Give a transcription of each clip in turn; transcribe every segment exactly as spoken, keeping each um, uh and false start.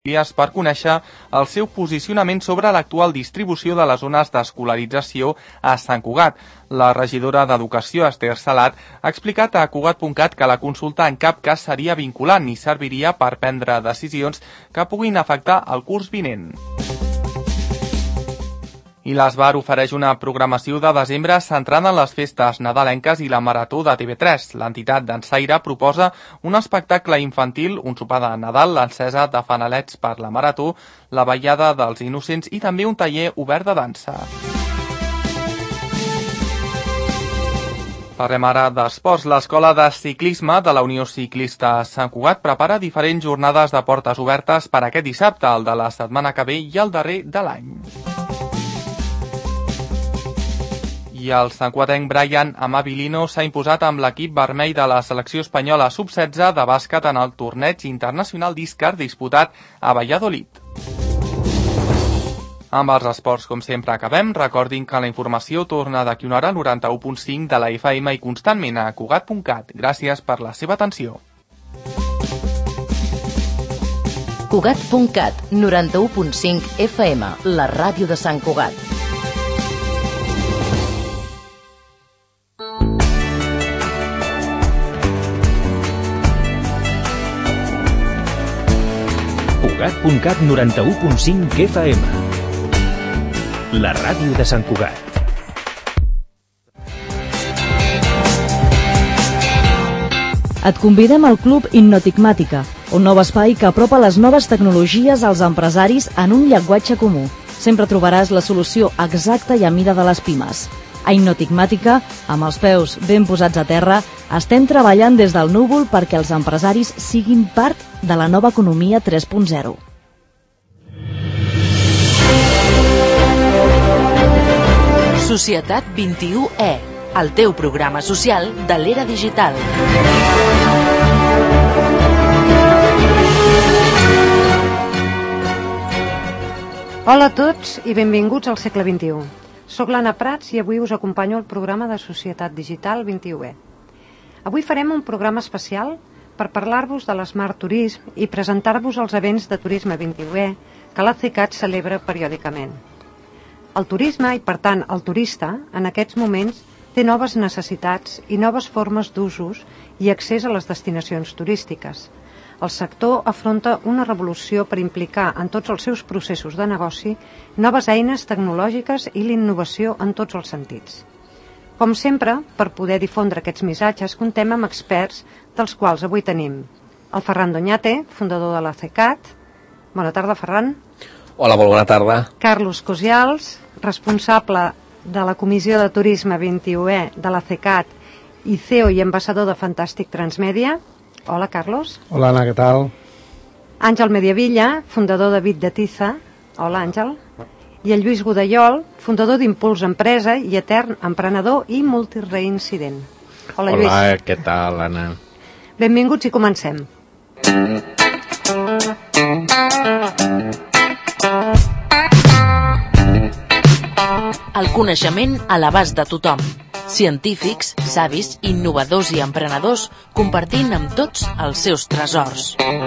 per conèixer el seu posicionament sobre l'actual distribució de les zones d'escolarització a Sant Cugat. La regidora d'Educació, Esther Salat, ha explicat a Cugat punt cat que la consulta en cap cas seria vinculant ni serviria per prendre decisions que puguin afectar el curs vinent. I l'Esbar ofereix una programació de desembre centrada en les festes nadalenques i la Marató de T V tres. L'entitat Dansaire proposa un espectacle infantil, un sopar de Nadal, l'encesa de fanalets per la Marató, la ballada dels innocents i també un taller obert de dansa. Parlem ara d'esports. L'Escola de Ciclisme de la Unió Ciclista Sant Cugat prepara diferents jornades de portes obertes per aquest dissabte, el de la setmana que ve i el darrer de l'any. I el santcugatenc Brian Amabilino s'ha imposat amb l'equip vermell de la selecció espanyola sub setze de bàsquet en el torneig internacional d'Íscar disputat a Valladolid. Amb els esports, com sempre, acabem. Recordin que la informació torna d'aquí una hora al noranta-u punt cinc de la F M i constantment a Cugat punt cat. Gràcies per la seva atenció. Cugat punt cat, noranta-u punt cinc F M, la ràdio de Sant Cugat. Cugat punt cat, noranta-u punt cinc F M, la ràdio de Sant Cugat. Et convidem al Club Innotigmàtica, un nou espai que apropa les noves tecnologies als empresaris en un llenguatge comú. Sempre trobaràs la solució exacta i a mida de les pimes. A Innotigmàtica, amb els peus ben posats a terra, estem treballant des del núvol perquè els empresaris siguin part de la nova economia tres punt zero. Societat vint-i-u E, el teu programa social de l'era digital. Hola a tots i benvinguts al segle vint-i-u. Soc l'Anna Prats i avui us acompanyo al programa de Societat Digital vint-i-u E. Avui farem un programa especial per parlar-vos de l'Smart Tourism i presentar-vos els events de Turisme vint-i-u E que l'A C E C A T celebra periòdicament. El turisme, i per tant el turista, en aquests moments té noves necessitats i noves formes d'usos i accés a les destinacions turístiques. El sector afronta una revolució per implicar en tots els seus processos de negoci noves eines tecnològiques i l'innovació en tots els sentits. Com sempre, per poder difondre aquests missatges, contem amb experts, dels quals avui tenim el Ferran Doñate, fundador de l'A C E C A T. Bona tarda, Ferran. Hola, molt bona tarda. Carlos Cosials, responsable de la Comissió de Turisme vint-i-u E de l'A C E C A T i C E O i ambaixador de Fantàstic Transmèdia. Hola, Carlos. Hola, Anna, què tal? Àngel Mediavilla, fundador de Bit de Tiza. Hola, Àngel. I el Lluís Godellol, fundador d'Impuls Empresa i etern emprenedor i multireincident. Hola, Lluís. Hola, què tal, Anna? Benvinguts i comencem. El coneixement a l'abast de tothom. Científics, savis, innovadors i emprenedors compartint amb tots els seus tresors.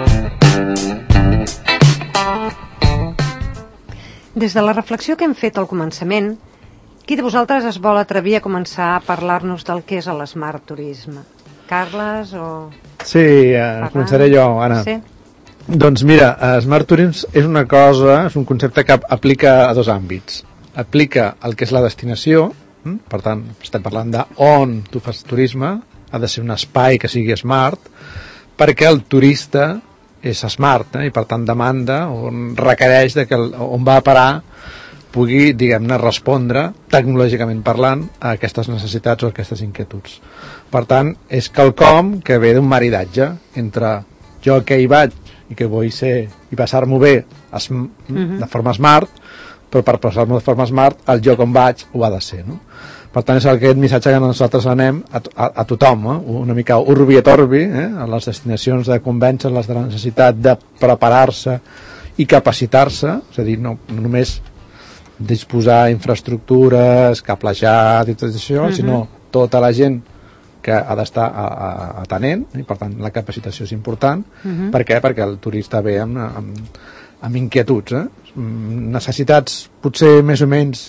Des de la reflexió que hem fet al començament, qui de vosaltres es vol atrevir a començar a parlar-nos del que és l'Smart Tourism? Carles o... Sí, eh, començaré jo, Anna. Sí. Doncs mira, Smart Tourism és una cosa, és un concepte que aplica a dos àmbits. Aplica el que és la destinació, per tant, estem parlant d'on tu fas turisme, ha de ser un espai que sigui smart, perquè el turista és smart, eh? I per tant demanda, on requereix de que el, on va a parar pugui, diguem-ne, respondre, tecnològicament parlant, a aquestes necessitats o a aquestes inquietuds. Per tant, és quelcom que ve d'un maridatge entre jo que hi vaig i que vull ser i passar-m'ho bé es, mm-hmm. de forma smart, però per passar-me de forma smart, el lloc on vaig ho ha de ser, no? Per tant, és aquest missatge que nosaltres anem a, a, a tothom, eh? Una mica urbi et orbi, eh? A les destinacions de convèncer-les de la necessitat de preparar-se i capacitar-se, és a dir, no, no només disposar infraestructures, cablejat i tot això, uh-huh. sinó tota la gent que ha d'estar atenent, i per tant la capacitació és important. Uh-huh. Per què? Perquè el turista ve amb, amb amb inquietuds, eh? Necessitats potser més o menys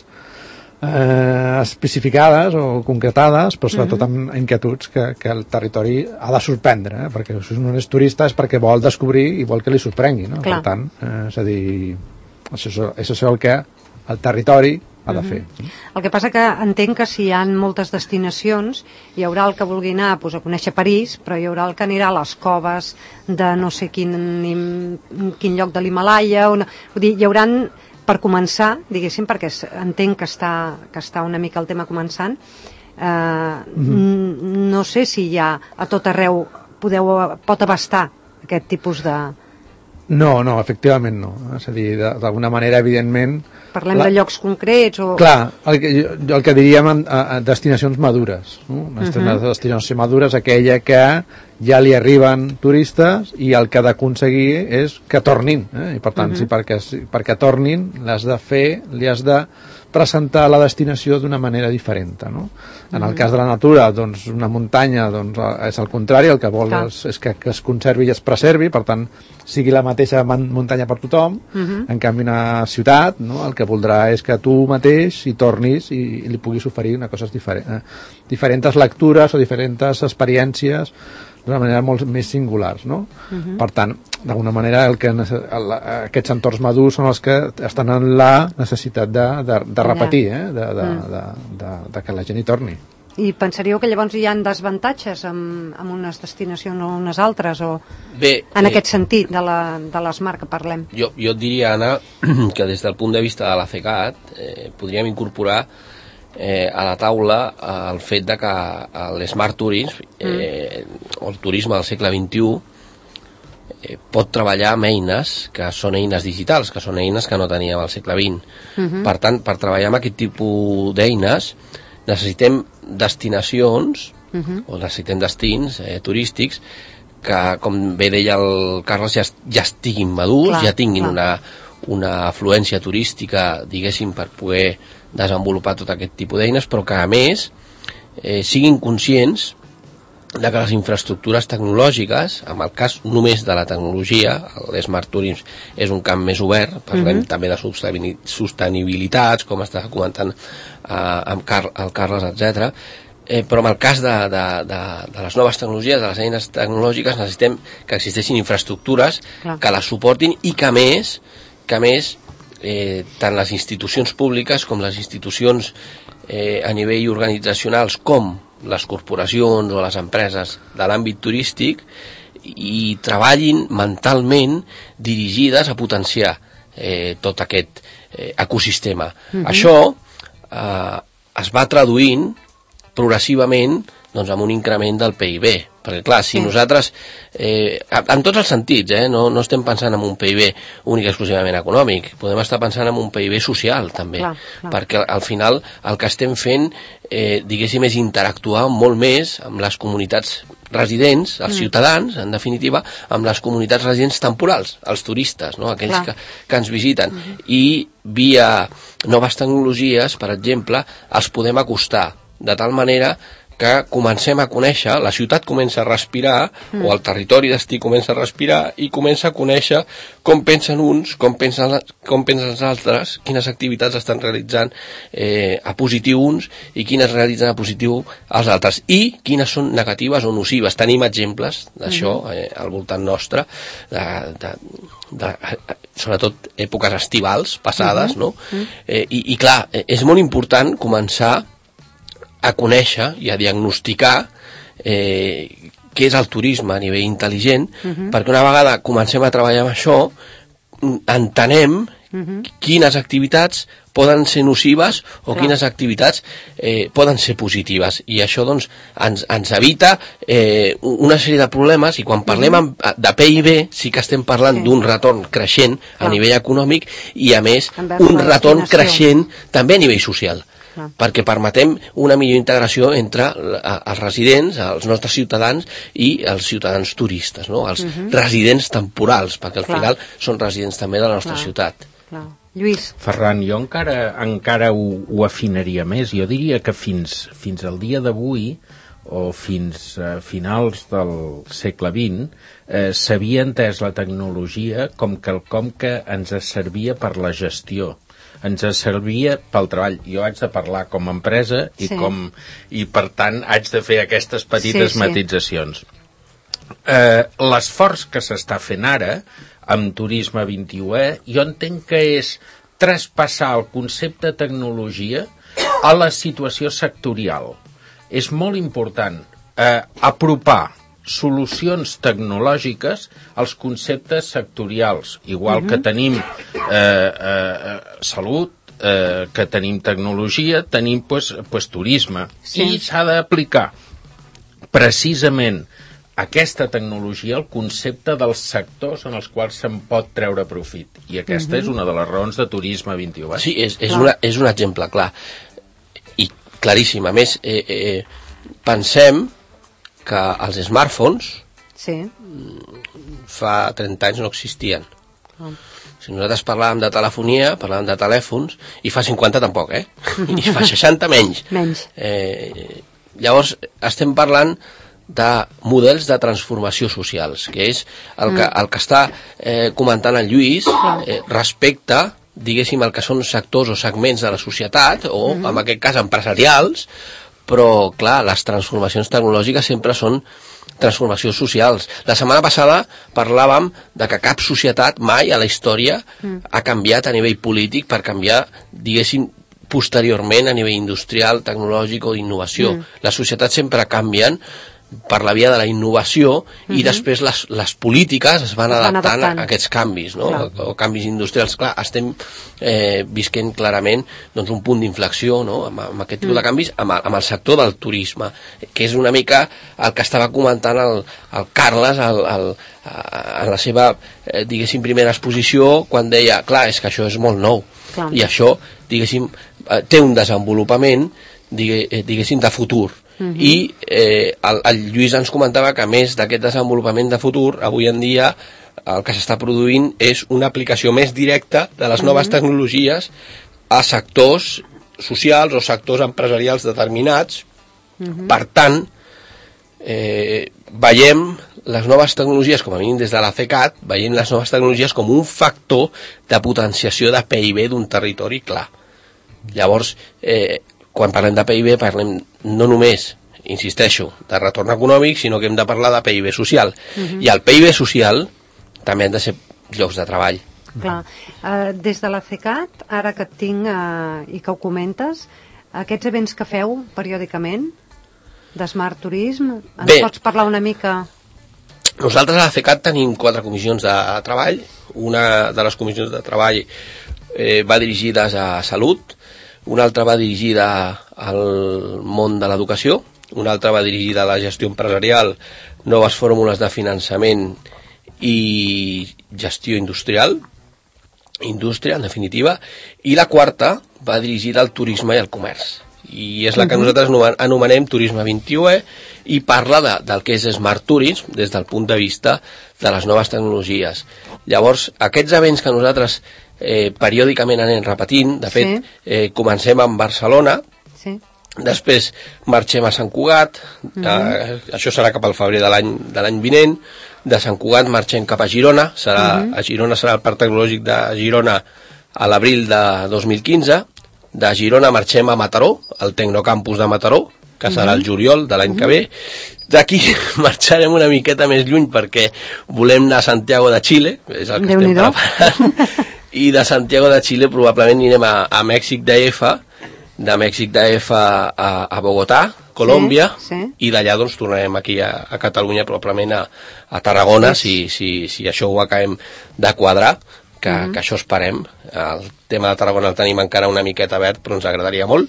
eh, especificades o concretades, però sobretot amb inquietuds que, que el territori ha de sorprendre, eh? Perquè si un és turista és perquè vol descobrir i vol que li sorprengui, no? Per tant, eh, és a dir, això, això és el que el territori ha de fer. El que passa que entenc que si hi ha moltes destinacions hi haurà el que vulgui anar pues, a conèixer París, però hi haurà el que anirà a les coves de no sé quin, quin lloc de l'Himalaya, vull dir, hi hauran, per començar, diguéssim, perquè entenc que està, que està una mica el tema començant, eh, mm-hmm. no sé si hi ha a tot arreu podeu, pot abastar aquest tipus de... No, no, efectivament no. És a dir, d'alguna manera, evidentment... Parlem la... de llocs concrets o... Clar, el que, el que diríem en, en destinacions madures. No? Una uh-huh. destinació madura és aquella que ja li arriben turistes i el que ha d'aconseguir és que tornin. Eh? I per tant, uh-huh. si perquè, si perquè tornin, l'has de fer, li has de presentar la destinació d'una manera diferent, no? En el cas de la natura, doncs una muntanya doncs, és el contrari, el que vol és, és que, que es conservi i es preservi, per tant sigui la mateixa muntanya per tothom. Uh-huh. En canvi una ciutat, no? El que voldrà és que tu mateix hi tornis i, i li puguis oferir una cosa diferent, eh? diferents lectures o diferents experiències d'una manera molt més singulars, no? Uh-huh. Per tant, d'alguna manera el que el, aquests entorns madurs són els que estan en la necessitat de, de, de repetir, eh? de, de, mm. de, de, de que la gent hi torni. I pensaríeu que llavors hi ha desavantatges amb, amb unes destinacions o unes altres, o Bé, en eh, aquest sentit de la, de l'Smart que parlem? Jo, jo et diria, Anna, que des del punt de vista de la FECAT eh, podríem incorporar Eh, a la taula eh, el fet de que l'Smart Tourism eh, mm. o el turisme del segle vint-i-u eh, pot treballar amb eines que són eines digitals, que són eines que no teníem al segle vint. Mm-hmm. Per tant, per treballar amb aquest tipus d'eines necessitem destinacions mm-hmm. o necessitem destins eh, turístics que, com bé deia el Carles, ja, ja estiguin madurs, clar, ja tinguin una, una afluència turística, diguéssim, per poder desenvolupar tot aquest tipus d'eines, però que a més eh, siguin conscients de que les infraestructures tecnològiques, en el cas només de la tecnologia, l'Smart Tourism és un camp més obert, parlem mm-hmm. també de sostenibilitats, com està comentant eh, amb Car el Carles, etcètera. Eh, però en el cas de, de, de, de les noves tecnologies, de les eines tecnològiques, necessitem que existeixin infraestructures Clar. que les suportin i que a més, que a més Eh, tant les institucions públiques com les institucions eh, a nivell organitzacionals com les corporacions o les empreses de l'àmbit turístic i treballin mentalment dirigides a potenciar eh, tot aquest eh, ecosistema. Mm-hmm. Això eh, es va traduint progressivament doncs, amb un increment del P I B. Perquè, clar, si sí. nosaltres, eh, en tots els sentits, eh, no, no estem pensant en un P I B únic i exclusivament econòmic, podem estar pensant en un P I B social, també, clar, clar. perquè al final el que estem fent, eh, diguéssim, és interactuar molt més amb les comunitats residents, els mm. ciutadans, en definitiva, amb les comunitats residents temporals, els turistes, no? aquells que, que ens visiten. Mm-hmm. I via noves tecnologies, per exemple, els podem acostar, de tal manera que comencem a conèixer, la ciutat comença a respirar, mm. o el territori destí comença a respirar, i comença a conèixer com pensen uns, com pensen, com pensen els altres, quines activitats estan realitzant eh, a positiu uns, i quines realitzen a positiu els altres, i quines són negatives o nocives. Tenim exemples d'això mm. eh, al voltant nostre, de, de, de, sobretot èpoques estivals passades, mm-hmm. no? Mm. Eh, i, I clar, és molt important començar a conèixer i a diagnosticar eh, què és el turisme a nivell intel·ligent, uh-huh. perquè una vegada comencem a treballar amb això, entenem uh-huh. quines activitats poden ser nocives o Clar. quines activitats eh, poden ser positives. I això doncs, ens, ens evita eh, una sèrie de problemes, i quan parlem amb, de P I B sí que estem parlant sí. d'un retorn creixent Clar. a nivell econòmic i, a més, un retorn creixent també a nivell social. Clar. Perquè permetem una millor integració entre els residents, els nostres ciutadans i els ciutadans turistes, no? els uh-huh. residents temporals, perquè al Clar. final són residents també de la nostra Clar. ciutat. Clar. Lluís. Ferran, jo encara, encara ho, ho afinaria més. Jo diria que fins, fins al dia d'avui o fins a finals del segle vint, eh, s'havia entès la tecnologia com quelcom que ens servia per la gestió, ens servia pel treball. Jo haig de parlar com a empresa i, sí. com, i per tant haig de fer aquestes petites sí, sí. matitzacions. Eh, l'esforç que s'està fent ara amb Turisme vint i u, jo entenc que és traspassar el concepte de tecnologia a la situació sectorial. És molt important eh, apropar solucions tecnològiques als conceptes sectorials, igual uh-huh. que tenim eh, eh, salut, eh, que tenim tecnologia, tenim pues, pues, turisme, sí. i s'ha d'aplicar precisament aquesta tecnologia al concepte dels sectors en els quals se'n pot treure profit. I aquesta uh-huh. és una de les raons de Turisme vint i u. Sí, és, és, una, és un exemple clar. I claríssim. A més, eh, eh, pensem que els smartphones sí. fa trenta anys no existien. Oh. Si nosaltres parlàvem de telefonia, parlàvem de telèfons, i fa cinquanta tampoc, eh? I fa seixanta menys. Menys. Eh, llavors, estem parlant de models de transformació socials, que és el que, el que està eh, comentant el Lluís eh, respecte, diguéssim, el que són sectors o segments de la societat, o uh-huh. en aquest cas empresarials, però, clar, les transformacions tecnològiques sempre són transformacions socials. La setmana passada parlàvem de que cap societat mai a la història uh-huh. ha canviat a nivell polític per canviar, diguéssim, posteriorment a nivell industrial, tecnològic o d'innovació. Uh-huh. Les societats sempre canvien per la via de la innovació uh-huh. i després les, les polítiques es van, es van adaptant, adaptant a aquests canvis, no? O, o canvis industrials. Clar, estem eh, visquent clarament doncs, un punt d'inflexió, no? amb, amb aquest tipus uh-huh. de canvis amb, amb el sector del turisme, que és una mica el que estava comentant el, el Carles el, el, en la seva eh, diguéssim primera exposició, quan deia, clar, és que això és molt nou clar. I això, diguéssim, eh, té un desenvolupament digue, eh, diguéssim de futur. Uh-huh. I eh, el, el Lluís ens comentava que a més d'aquest desenvolupament de futur, avui en dia el que s'està produint és una aplicació més directa de les noves uh-huh. tecnologies a sectors socials o sectors empresarials determinats. Uh-huh. Per tant, eh, veiem les noves tecnologies, com a mínim des de la CECAT, veiem les noves tecnologies com un factor de potenciació de P I B d'un territori clar. Llavors, eh, quan parlem de P I B parlem no només, insisteixo, de retorn econòmic, sinó que hem de parlar de P I B social. Uh-huh. I el P I B social també han de ser llocs de treball. Clar. Uh, des de la CECAT, ara que et tinc uh, i que ho comentes, aquests events que feu periòdicament, de Smart Tourism, ens Bé, pots parlar una mica? Nosaltres a la CECAT tenim quatre comissions de treball. Una de les comissions de treball eh, va dirigides a salut, una altra va dirigida al món de l'educació, una altra va dirigida a la gestió empresarial, noves fórmules de finançament i gestió industrial, indústria, en definitiva, i la quarta va dirigida al turisme i al comerç. I és la que nosaltres anomenem Turisme vint i u i parla de, del que és Smart Tourism des del punt de vista de les noves tecnologies. Llavors, aquests events que nosaltres eh, periòdicament anem repetint, de fet, sí. eh, comencem amb Barcelona, sí. Després marxem a Sant Cugat, mm-hmm. eh, això serà cap al febrer de l'any de l'any vinent, de Sant Cugat marxem cap a Girona, serà, mm-hmm. a Girona serà el Parc Tecnològic de Girona a l'abril de dos mil quinze, de Girona marxem a Mataró, al Tecnocampus de Mataró, que serà el juliol de l'any mm-hmm. que ve. D'aquí marxarem una miqueta més lluny perquè volem anar a Santiago de Xile, és el que Déu estem preparant, i de Santiago de Xile probablement anirem a, a Mèxic D F, de Mèxic D F a, a, a Bogotà, Colòmbia, sí, sí. I d'allà doncs tornarem aquí a, a Catalunya, probablement a, a Tarragona, sí. si, si, si això ho acabem de quadrar, que, uh-huh. que això esperem. El tema de Tarragona el tenim encara una miqueta verd, però ens agradaria molt.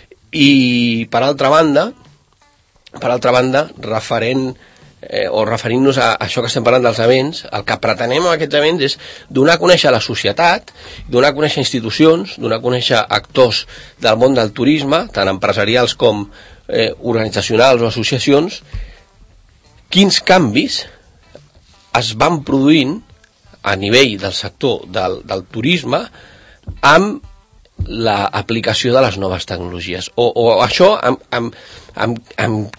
I per altra banda, per altra banda, referent eh, o referint-nos a això que estem parlant dels events, el que pretenem amb aquests events és donar a conèixer la societat, donar a conèixer institucions, donar a conèixer actors del món del turisme, tant empresarials com eh, organitzacionals o associacions, quins canvis es van produint a nivell del sector del, del turisme amb l'aplicació de les noves tecnologies. O, o això amb, amb, amb, amb què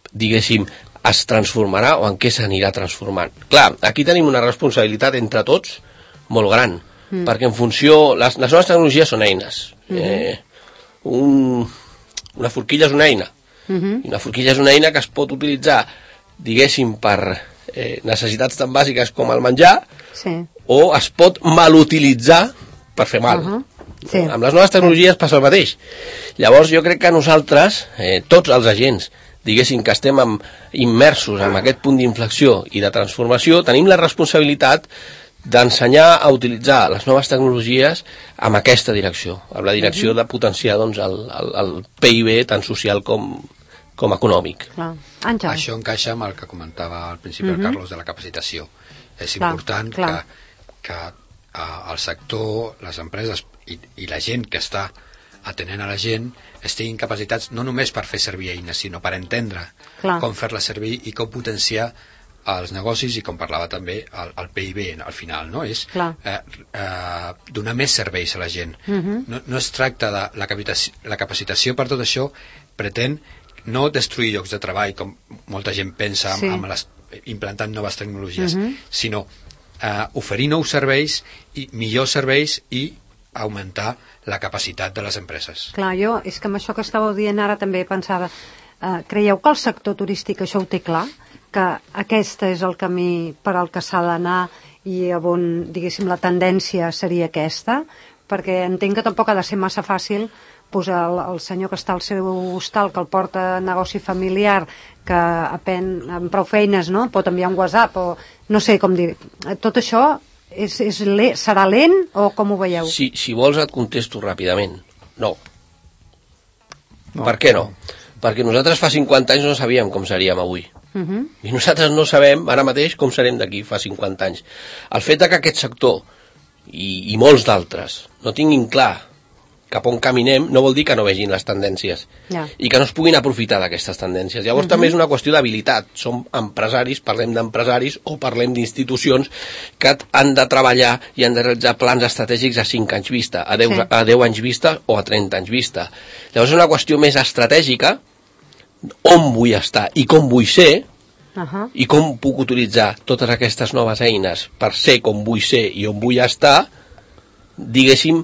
diguéssim, es transformarà o en què s'anirà transformant. Clar, aquí tenim una responsabilitat entre tots molt gran, mm. perquè en funció... Les, les noves tecnologies són eines. Mm-hmm. Eh, un, una forquilla és una eina. Mm-hmm. I una forquilla és una eina que es pot utilitzar, diguéssim, per eh, necessitats tan bàsiques com el menjar, sí. o es pot malutilitzar per fer mal. Uh-huh. Sí. Amb les noves tecnologies passa el mateix. Llavors jo crec que nosaltres, eh, tots els agents, diguéssim que estem amb, immersos en aquest punt d'inflexió i de transformació, tenim la responsabilitat d'ensenyar a utilitzar les noves tecnologies amb aquesta direcció, amb la direcció de potenciar doncs, el, el, el P I B tant social com, com econòmic. Clar. Àngel. Això encaixa amb el que comentava al principi uh-huh. el Carlos de la capacitació. És clar, important clar. que, que uh, el sector, les empreses i, i la gent que està atenent a la gent estiguin capacitats no només per fer servir eines, sinó per entendre clar. com fer-les servir i com potenciar els negocis i com parlava també el, el P I B al final, no? És eh, eh, donar més serveis a la gent. Uh-huh. no, no es tracta de la capacitació, la capacitació per tot això pretén no destruir llocs de treball com molta gent pensa sí. amb, amb les, implantant noves tecnologies, uh-huh. sinó eh, oferir nous serveis i millors serveis i augmentar la capacitat de les empreses. Clar, jo és que amb això que estàveu dient ara també pensava, eh, creieu que el sector turístic això ho té clar? Que aquest és el camí per al que s'ha d'anar i on, diguéssim, la tendència seria aquesta? Perquè entenc que tampoc ha de ser massa fàcil pues, el, el senyor que està al seu hostal, que el porta a negoci familiar, que apen, amb prou feines, no? Pot enviar un WhatsApp o no sé com dir. Tot això és, és le, serà lent o com ho veieu? Si, si vols et contesto ràpidament. No. no. Per què no? Perquè nosaltres fa cinquanta anys no sabíem com seríem avui. Uh-huh. I nosaltres no sabem ara mateix com serem d'aquí fa cinquanta anys. El fet de que aquest sector i, i molts d'altres no tinguin clar cap on caminem no vol dir que no vegin les tendències yeah. i que no es puguin aprofitar d'aquestes tendències. Llavors uh-huh. també és una qüestió d'habilitat. Som empresaris, parlem d'empresaris o parlem d'institucions que han de treballar i han de realitzar plans estratègics a cinc anys vista, a deu, sí. a deu anys vista o a trenta anys vista. Llavors és una qüestió més estratègica, on vull estar i com vull ser uh-huh. i com puc utilitzar totes aquestes noves eines per ser com vull ser i on vull estar, diguéssim,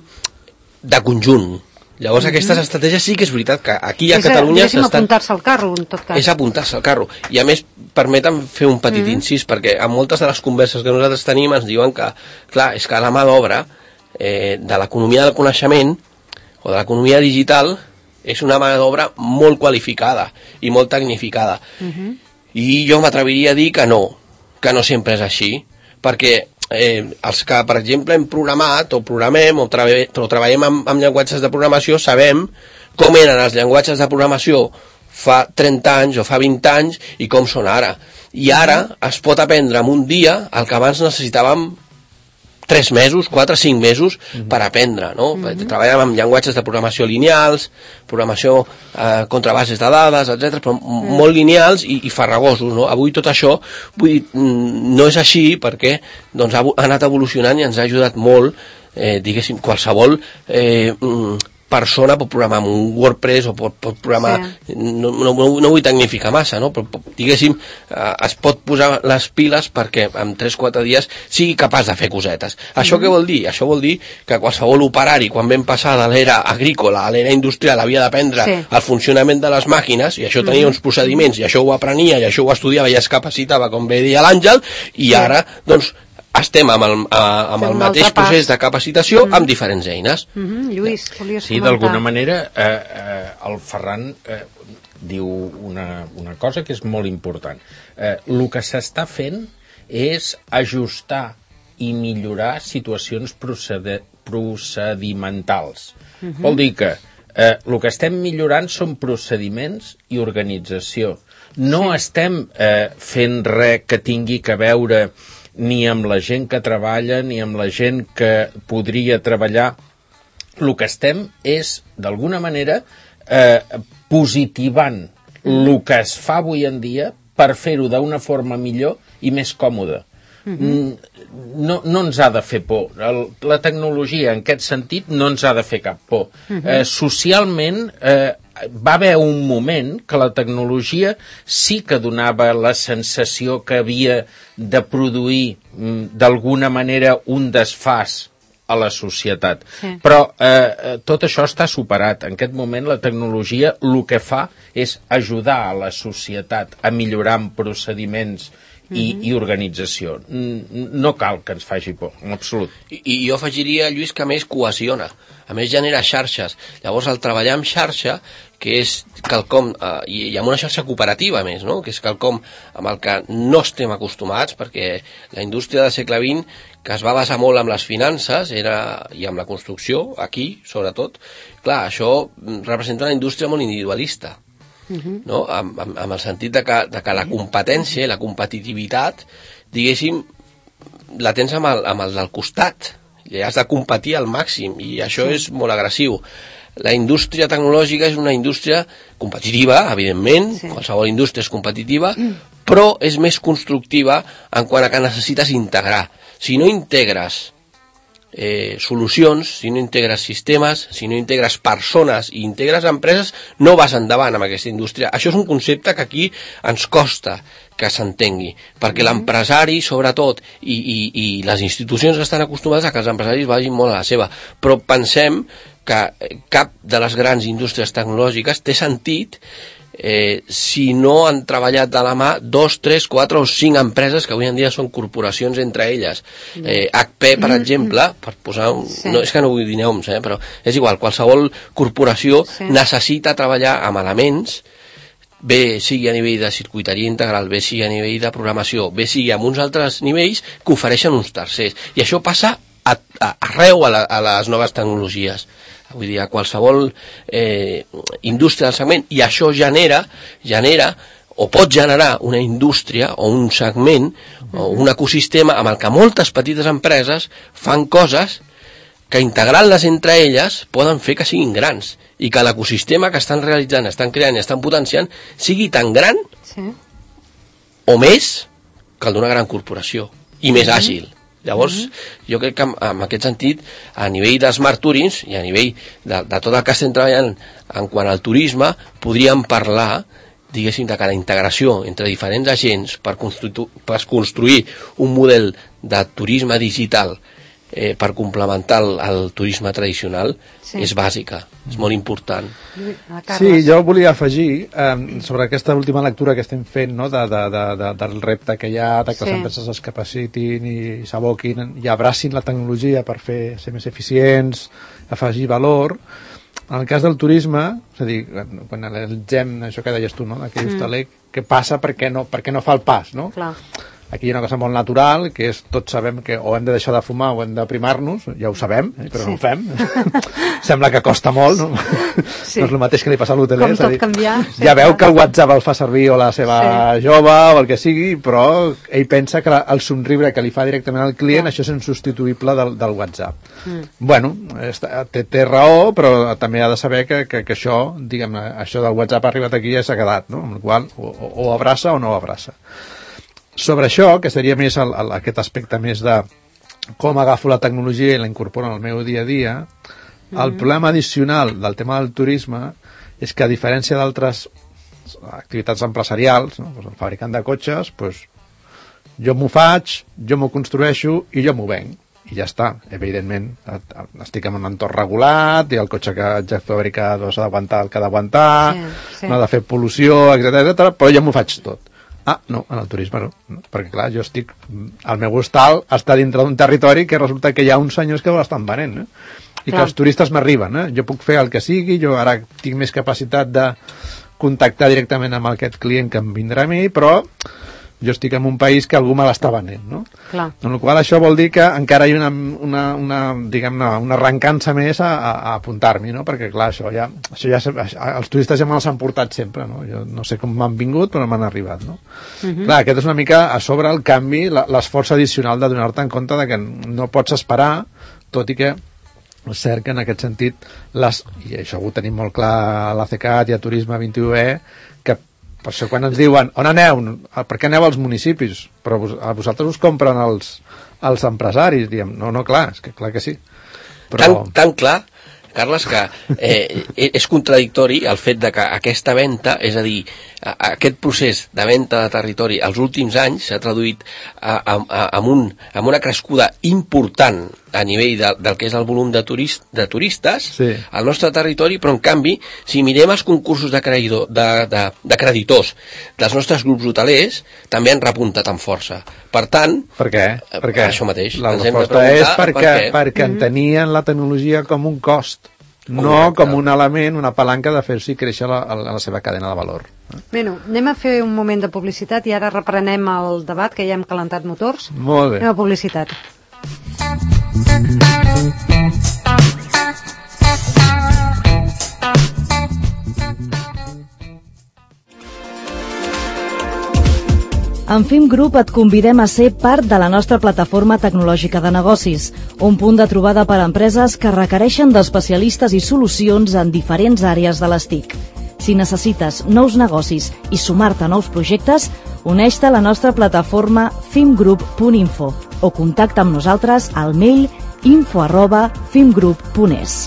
de conjunt. Llavors uh-huh. aquestes estratègies sí que és veritat que aquí a és Catalunya és apuntar-se al carro, en tot cas. És apuntar-se al carro. I a més, permetem fer un petit uh-huh. incís, perquè en moltes de les converses que nosaltres tenim ens diuen que, clar, és que la mà d'obra eh, de l'economia del coneixement o de l'economia digital és una mà d'obra molt qualificada i molt tecnificada. Uh-huh. I jo m'atreviria a dir que no, que no sempre és així, perquè eh, els que, per exemple, hem programat o programem o, treba, o treballem amb, amb llenguatges de programació sabem com eren els llenguatges de programació fa trenta anys o fa vint anys i com són ara. I ara es pot aprendre en un dia el que abans necessitàvem tres mesos, quatre, cinc mesos uh-huh. per aprendre, no? Uh-huh. Treballem amb llenguatges de programació lineals, programació eh, contra bases de dades, etcètera, però uh-huh. molt lineals i, i farragosos, no? Avui tot això, vull dir, no és així perquè doncs, ha, ha anat evolucionant i ens ha ajudat molt, eh, diguéssim, qualsevol eh, persona pot programar amb un WordPress o pot, pot programar, sí. no, no, no vull tecnificar massa, no? Però diguéssim, eh, es pot posar les piles perquè en tres o quatre dies sigui capaç de fer cosetes. Mm. Això què vol dir? Això vol dir que qualsevol operari, quan vam passar de l'era agrícola a l'era industrial, havia d'aprendre sí. el funcionament de les màquines, i això tenia mm. uns procediments, i això ho aprenia, i això ho estudiava, i es capacitava, com bé deia l'Àngel, i sí. ara, doncs, estem amb el, amb el mateix procés de capacitació mm. amb diferents eines. Mm -hmm. Lluís, volies sí, comentar? D'alguna manera, eh, eh, el Ferran eh, diu una, una cosa que és molt important. Eh, el que s'està fent és ajustar i millorar situacions proced procedimentals. Mm -hmm. Vol dir que eh, el que estem millorant són procediments i organització. No sí. estem eh, fent res que tingui que veure ni amb la gent que treballa, ni amb la gent que podria treballar. El que estem és, d'alguna manera, eh, positivant el que es fa avui en dia per fer-ho d'una forma millor i més còmoda. Uh-huh. No, no ens ha de fer por. El, la tecnologia, en aquest sentit, no ens ha de fer cap por. Uh-huh. Eh, socialment, eh, va haver un moment que la tecnologia sí que donava la sensació que havia de produir d'alguna manera un desfàs a la societat. Sí. Però eh, tot això està superat. En aquest moment la tecnologia el que fa és ajudar a la societat a millorar en procediments i, mm-hmm. i organització. No cal que ens faci por, en absolut. I, i jo afegiria, Lluís, que a més cohesiona, a més genera xarxes. Llavors, el treballar amb xarxa, que és quelcom, eh, i, i amb una xarxa cooperativa, a més, no? Que és quelcom amb el que no estem acostumats, perquè la indústria del segle vint, que es va basar molt amb les finances era, i amb la construcció, aquí, sobretot, clar, això representa una indústria molt individualista. Uh-huh. No? Amb, amb, amb el sentit de que, de que la competència i la competitivitat, diguéssim, la tens amb el, amb el del costat, i has de competir al màxim, i això sí. És molt agressiu. La indústria tecnològica és una indústria competitiva, evidentment, sí. Qualsevol indústria és competitiva, mm. però és més constructiva en quant a que necessites integrar. Si no integres Eh, solucions, si no integres sistemes, si no integres persones i integres empreses, no vas endavant amb aquesta indústria. Això és un concepte que aquí ens costa que s'entengui, perquè mm-hmm. l'empresari, sobretot, i, i, i les institucions estan acostumades a que els empresaris vagin molt a la seva, però pensem que cap de les grans indústries tecnològiques té sentit Eh, si no han treballat de la mà dos, tres, quatre o cinc empreses que avui en dia són corporacions entre elles. Eh, H P, per exemple, per posar un, sí. no, és que no vull dir noms, eh, però és igual, qualsevol corporació sí. necessita treballar amb elements, bé sigui a nivell de circuiteria integral, bé sigui a nivell de programació, bé sigui amb uns altres nivells que ofereixen uns tercers. I això passa a, a, arreu a, la, a les noves tecnologies. Vull dir, a qualsevol eh, indústria del segment, i això genera, genera o pot generar una indústria o un segment o un ecosistema amb el que moltes petites empreses fan coses que integrant-les entre elles poden fer que siguin grans i que l'ecosistema que estan realitzant, estan creant i estan potenciant sigui tan gran sí. o més que el d'una gran corporació i més mm-hmm. àgil. Llavors, mm-hmm. jo crec que en, en aquest sentit, a nivell de Smart Tourings i a nivell de, de tot el que estem treballant en quant al turisme, podríem parlar, diguéssim, de que la integració entre diferents agents per, constru per construir un model de turisme digital eh, per complementar el, el turisme tradicional sí. és bàsica, és molt important. Sí, jo volia afegir eh, sobre aquesta última lectura que estem fent, no, de, de, de, de, del repte que hi ha, de que sí. les empreses es capacitin i s'aboquin i abracin la tecnologia per fer ser més eficients, afegir valor. En el cas del turisme, és a dir, quan analitzem això que deies tu, no, d'aquell mm. hostaler, què passa perquè no, perquè no fa el pas, no? Clar. Aquí hi ha una cosa molt natural, que és, tots sabem que o hem de deixar de fumar o hem de primar-nos, ja ho sabem, eh, però sí. no ho fem. Sembla que costa molt, no? Sí. No és el mateix que li passa a l'hoteler. Com tot canviar. Ja veu que el WhatsApp el fa servir o la seva sí. jove o el que sigui, però ell pensa que el somriure que li fa directament al client, ja. això és insubstituïble del, del WhatsApp. Mm. Bueno, està, té, té raó, però també ha de saber que, que, que això, diguem, això del WhatsApp ha arribat aquí i ja s'ha quedat, no? Amb el qual o, o abraça o no abraça. Sobre això, que seria més el, el, aquest aspecte més de com agafo la tecnologia i la incorporo en el meu dia a dia, mm-hmm. el problema addicional del tema del turisme és que a diferència d'altres activitats empresarials, no? Pues el fabricant de cotxes, pues, jo m'ho faig, jo m'ho construeixo i jo m'ho venc. I ja està. Evidentment, estic en un entorn regulat i el cotxe que haig de fabricar doncs, ha d'aguantar el que ha d'aguantar, sí, sí. no ha de fer pol·lució, etcètera, etcètera, però jo m'ho faig tot. Ah, no, en el turisme no, no, perquè clar, jo estic, el meu hostal està dintre d'un territori que resulta que hi ha uns senyors que l'estan venent, eh? I clar. Que els turistes m'arriben, eh? Jo puc fer el que sigui, jo ara tinc més capacitat de contactar directament amb aquest client que em vindrà a mi, però jo estic en un país que algú me l'està venent, no? Clar. En el qual això vol dir que encara hi ha una, una, una diguem-ne, una arrencança més a, a, a apuntar-m'hi, no? Perquè, clar, això ja, això ja, els turistes ja me les han portat sempre, no? Jo no sé com m'han vingut, però m'han arribat, no? Uh-huh. Clar, aquest és una mica a sobre el canvi, l'esforç addicional de donar-te en compte de que no pots esperar, tot i que és cert que en aquest sentit, les, i això ho tenim molt clar a l'A C C A T i a Turisme vint i u E, que per això quan ens diuen, on aneu? Per què aneu als municipis? Però a vosaltres us compren els, els empresaris, diem, no, no, clar, és que clar que sí. Però... Tan, tan clar Carles, que eh, és contradictori el fet de que aquesta venda, és a dir, aquest procés de venda de territori els últims anys s'ha traduït a, a, a, amb, un, amb una crescuda important a nivell de, del que és el volum de, turist, de turistes sí. al nostre territori, però en canvi, si mirem els concursos de, credidor, de, de, de creditors dels nostres grups hotelers, també han repuntat amb força. Per tant, per què? Per què? Això mateix. La resposta és perquè, per perquè mm-hmm. entenien la tecnologia com un cost, no correcte. Com un element, una palanca de fer-s'hi créixer la, la seva cadena de valor. Bé, no, anem a fer un moment de publicitat i ara reprenem el debat, que ja hem calentat motors. Molt bé. Anem a publicitat. En Fim Group et convidem a ser part de la nostra plataforma tecnològica de negocis, un punt de trobada per a empreses que requereixen d'especialistes i solucions en diferents àrees de les T I C. Si necessites nous negocis i sumar-te a nous projectes, uneix-te a la nostra plataforma fimgroup punt info o contacta amb nosaltres al mail info arroba fimgroup punt es.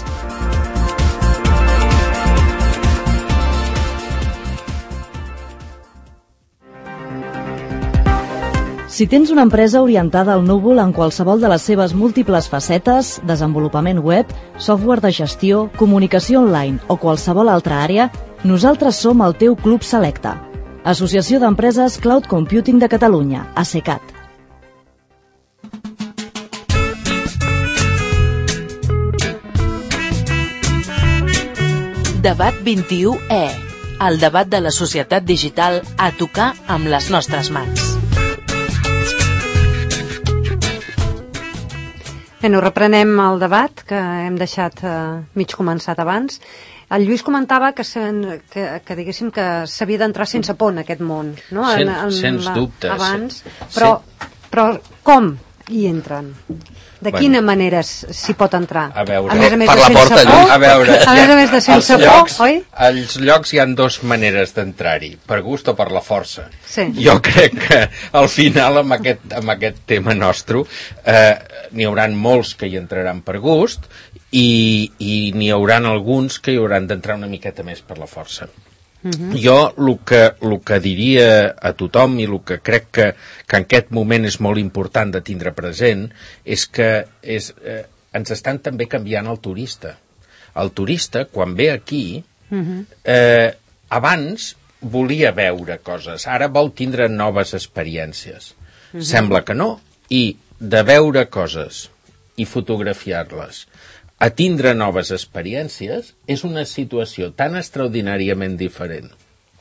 Si tens una empresa orientada al núvol en qualsevol de les seves múltiples facetes, desenvolupament web, software de gestió, comunicació online o qualsevol altra àrea, nosaltres som el teu club selecte. Associació d'Empreses Cloud Computing de Catalunya, ASECAT. Debat vint-i-u E. El debat de la societat digital a tocar amb les nostres mans. Bueno, reprenem el debat que hem deixat eh, mig començat abans. El Lluís comentava que, sen, que, que diguéssim que s'havia d'entrar sense por en aquest món, no? Sen, en, en sens la, dubte. Abans, però, però com hi entren? De bueno, quina manera s'hi pot entrar? A veure, a més a més per de la sense porta, por, a veure, a més a més de sense por, llocs, oi? Als llocs hi ha dues maneres d'entrar-hi, per gust o per la força. Sí. Jo crec que al final amb aquest, amb aquest tema nostre eh, n'hi haurà molts que hi entraran per gust i, i n'hi haurà alguns que hi hauran d'entrar una miqueta més per la força. Uh-huh. Jo el que, el que diria a tothom i el que crec que, que en aquest moment és molt important de tindre present és que és, eh, ens estan també canviant el turista. El turista, quan ve aquí, uh-huh. eh, abans volia veure coses, ara vol tindre noves experiències. Uh-huh. Sembla que no, i de veure coses i fotografiar-les a tindre noves experiències és una situació tan extraordinàriament diferent,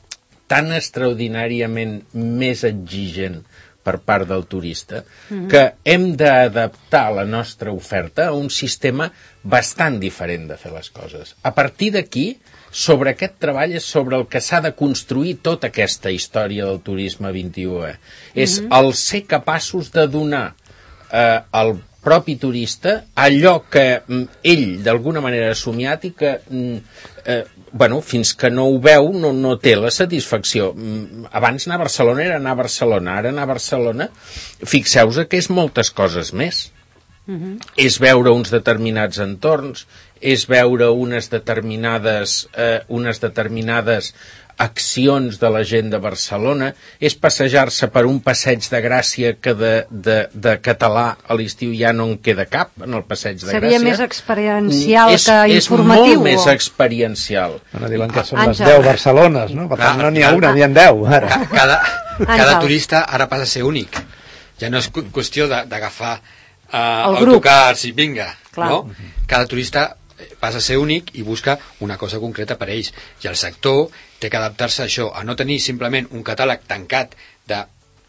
tan extraordinàriament més exigent per part del turista, mm-hmm. que hem d'adaptar la nostra oferta a un sistema bastant diferent de fer les coses. A partir d'aquí, sobre aquest treball és sobre el que s'ha de construir tota aquesta història del turisme vint-i-u E. Mm-hmm. És el ser capaços de donar eh, al propi turista allò que mm, ell d'alguna manera ha somiat i que mm, eh, bueno, fins que no ho veu no, no té la satisfacció. Mm, abans anar a Barcelona era anar a Barcelona, ara anar a Barcelona fixeu-vos que és moltes coses més. Uh-huh. És veure uns determinats entorns, és veure unes determinades eh, unes determinades accions de la gent de Barcelona, és passejar-se per un passeig de Gràcia que de, de, de català a l'estiu ja no en queda cap, en el passeig de Seria Gràcia. Seria més experiencial és, que és informatiu? És molt o... més experiencial. Bueno, diuen que són les deu Barcelones, no? Per tant, no n'hi ha una, n'hi ha deu. Ara. Cada, cada turista ara passa a ser únic. Ja no és qüestió d'agafar uh, autocars i vinga, clar. No? Cada turista passa a ser únic i busca una cosa concreta per a ells. I el sector té que adaptar-se a això, a no tenir simplement un catàleg tancat de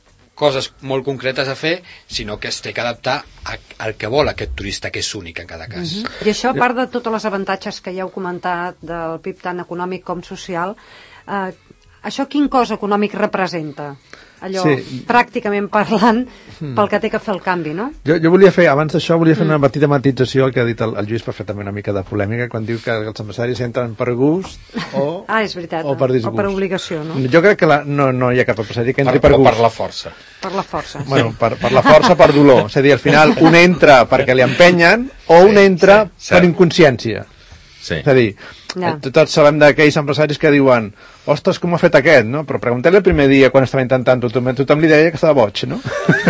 coses molt concretes a fer, sinó que es té que adaptar al que vol aquest turista, que és únic en cada cas. Uh-huh. I això, a part de tots els avantatges que ja heu comentat del P I B tant econòmic com social, eh, això quin cost econòmic representa? Allò, sí. Pràcticament parlant, pel que té que fer el canvi, no? Jo, jo volia fer, abans d'això, volia fer mm. una petita matització al que ha dit el, el Lluís, per fer també una mica de polèmica, quan diu que els empresaris entren per gust o, ah, és veritat, o per disgust. O per obligació, no? Jo crec que la, no, no hi ha cap empresari que entri per, per gust. O per la força. Per la força. Bueno, per, per la força, per dolor. És a dir, al final, un entra perquè li empenyen o un sí, entra sí, per inconsciència. Sí. És a dir, ja. tots sabem d'aquells empresaris que diuen ostres, com ho ha fet aquest, no? Però preguntem-li el primer dia quan estava intentant tothom, tothom li deia que estava boig, no?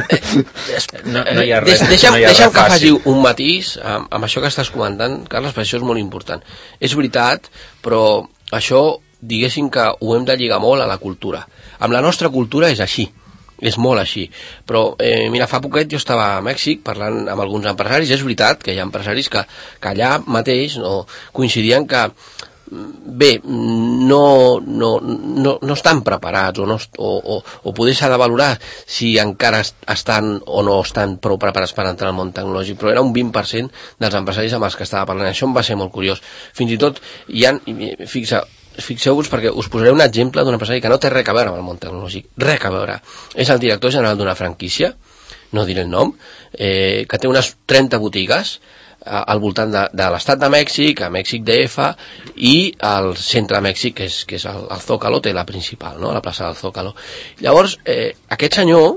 no, no hi ha res, deixa'm, no hi ha deixa'm que faci un matís amb, amb això que estàs comentant, Carles, perquè això és molt important. És veritat, però això, diguéssim que ho hem de lligar molt a la cultura. Amb la nostra cultura és així. És molt així, però eh, mira, fa poquet jo estava a Mèxic parlant amb alguns empresaris, és veritat que hi ha empresaris que, que allà mateix no, coincidien que bé, no, no, no, no estan preparats o, no, o, o, o poder s'ha de valorar si encara estan o no estan prou preparats per entrar al món tecnològic, però era un vint per cent dels empresaris amb els que estava parlant. Això em va ser molt curiós. Fins i tot hi ha, fixa, fixeu-vos perquè us posaré un exemple d'un empresari que no té res a veure amb el món tecnològic, res a veure. És el director general d'una franquícia, no diré el nom, eh, que té unes trenta botigues eh, al voltant de, de l'estat de Mèxic, a Mèxic D F i al centre de Mèxic, que és, que és el, el Zócalo, té la principal, no? La plaça del Zócalo. Llavors, eh, aquest senyor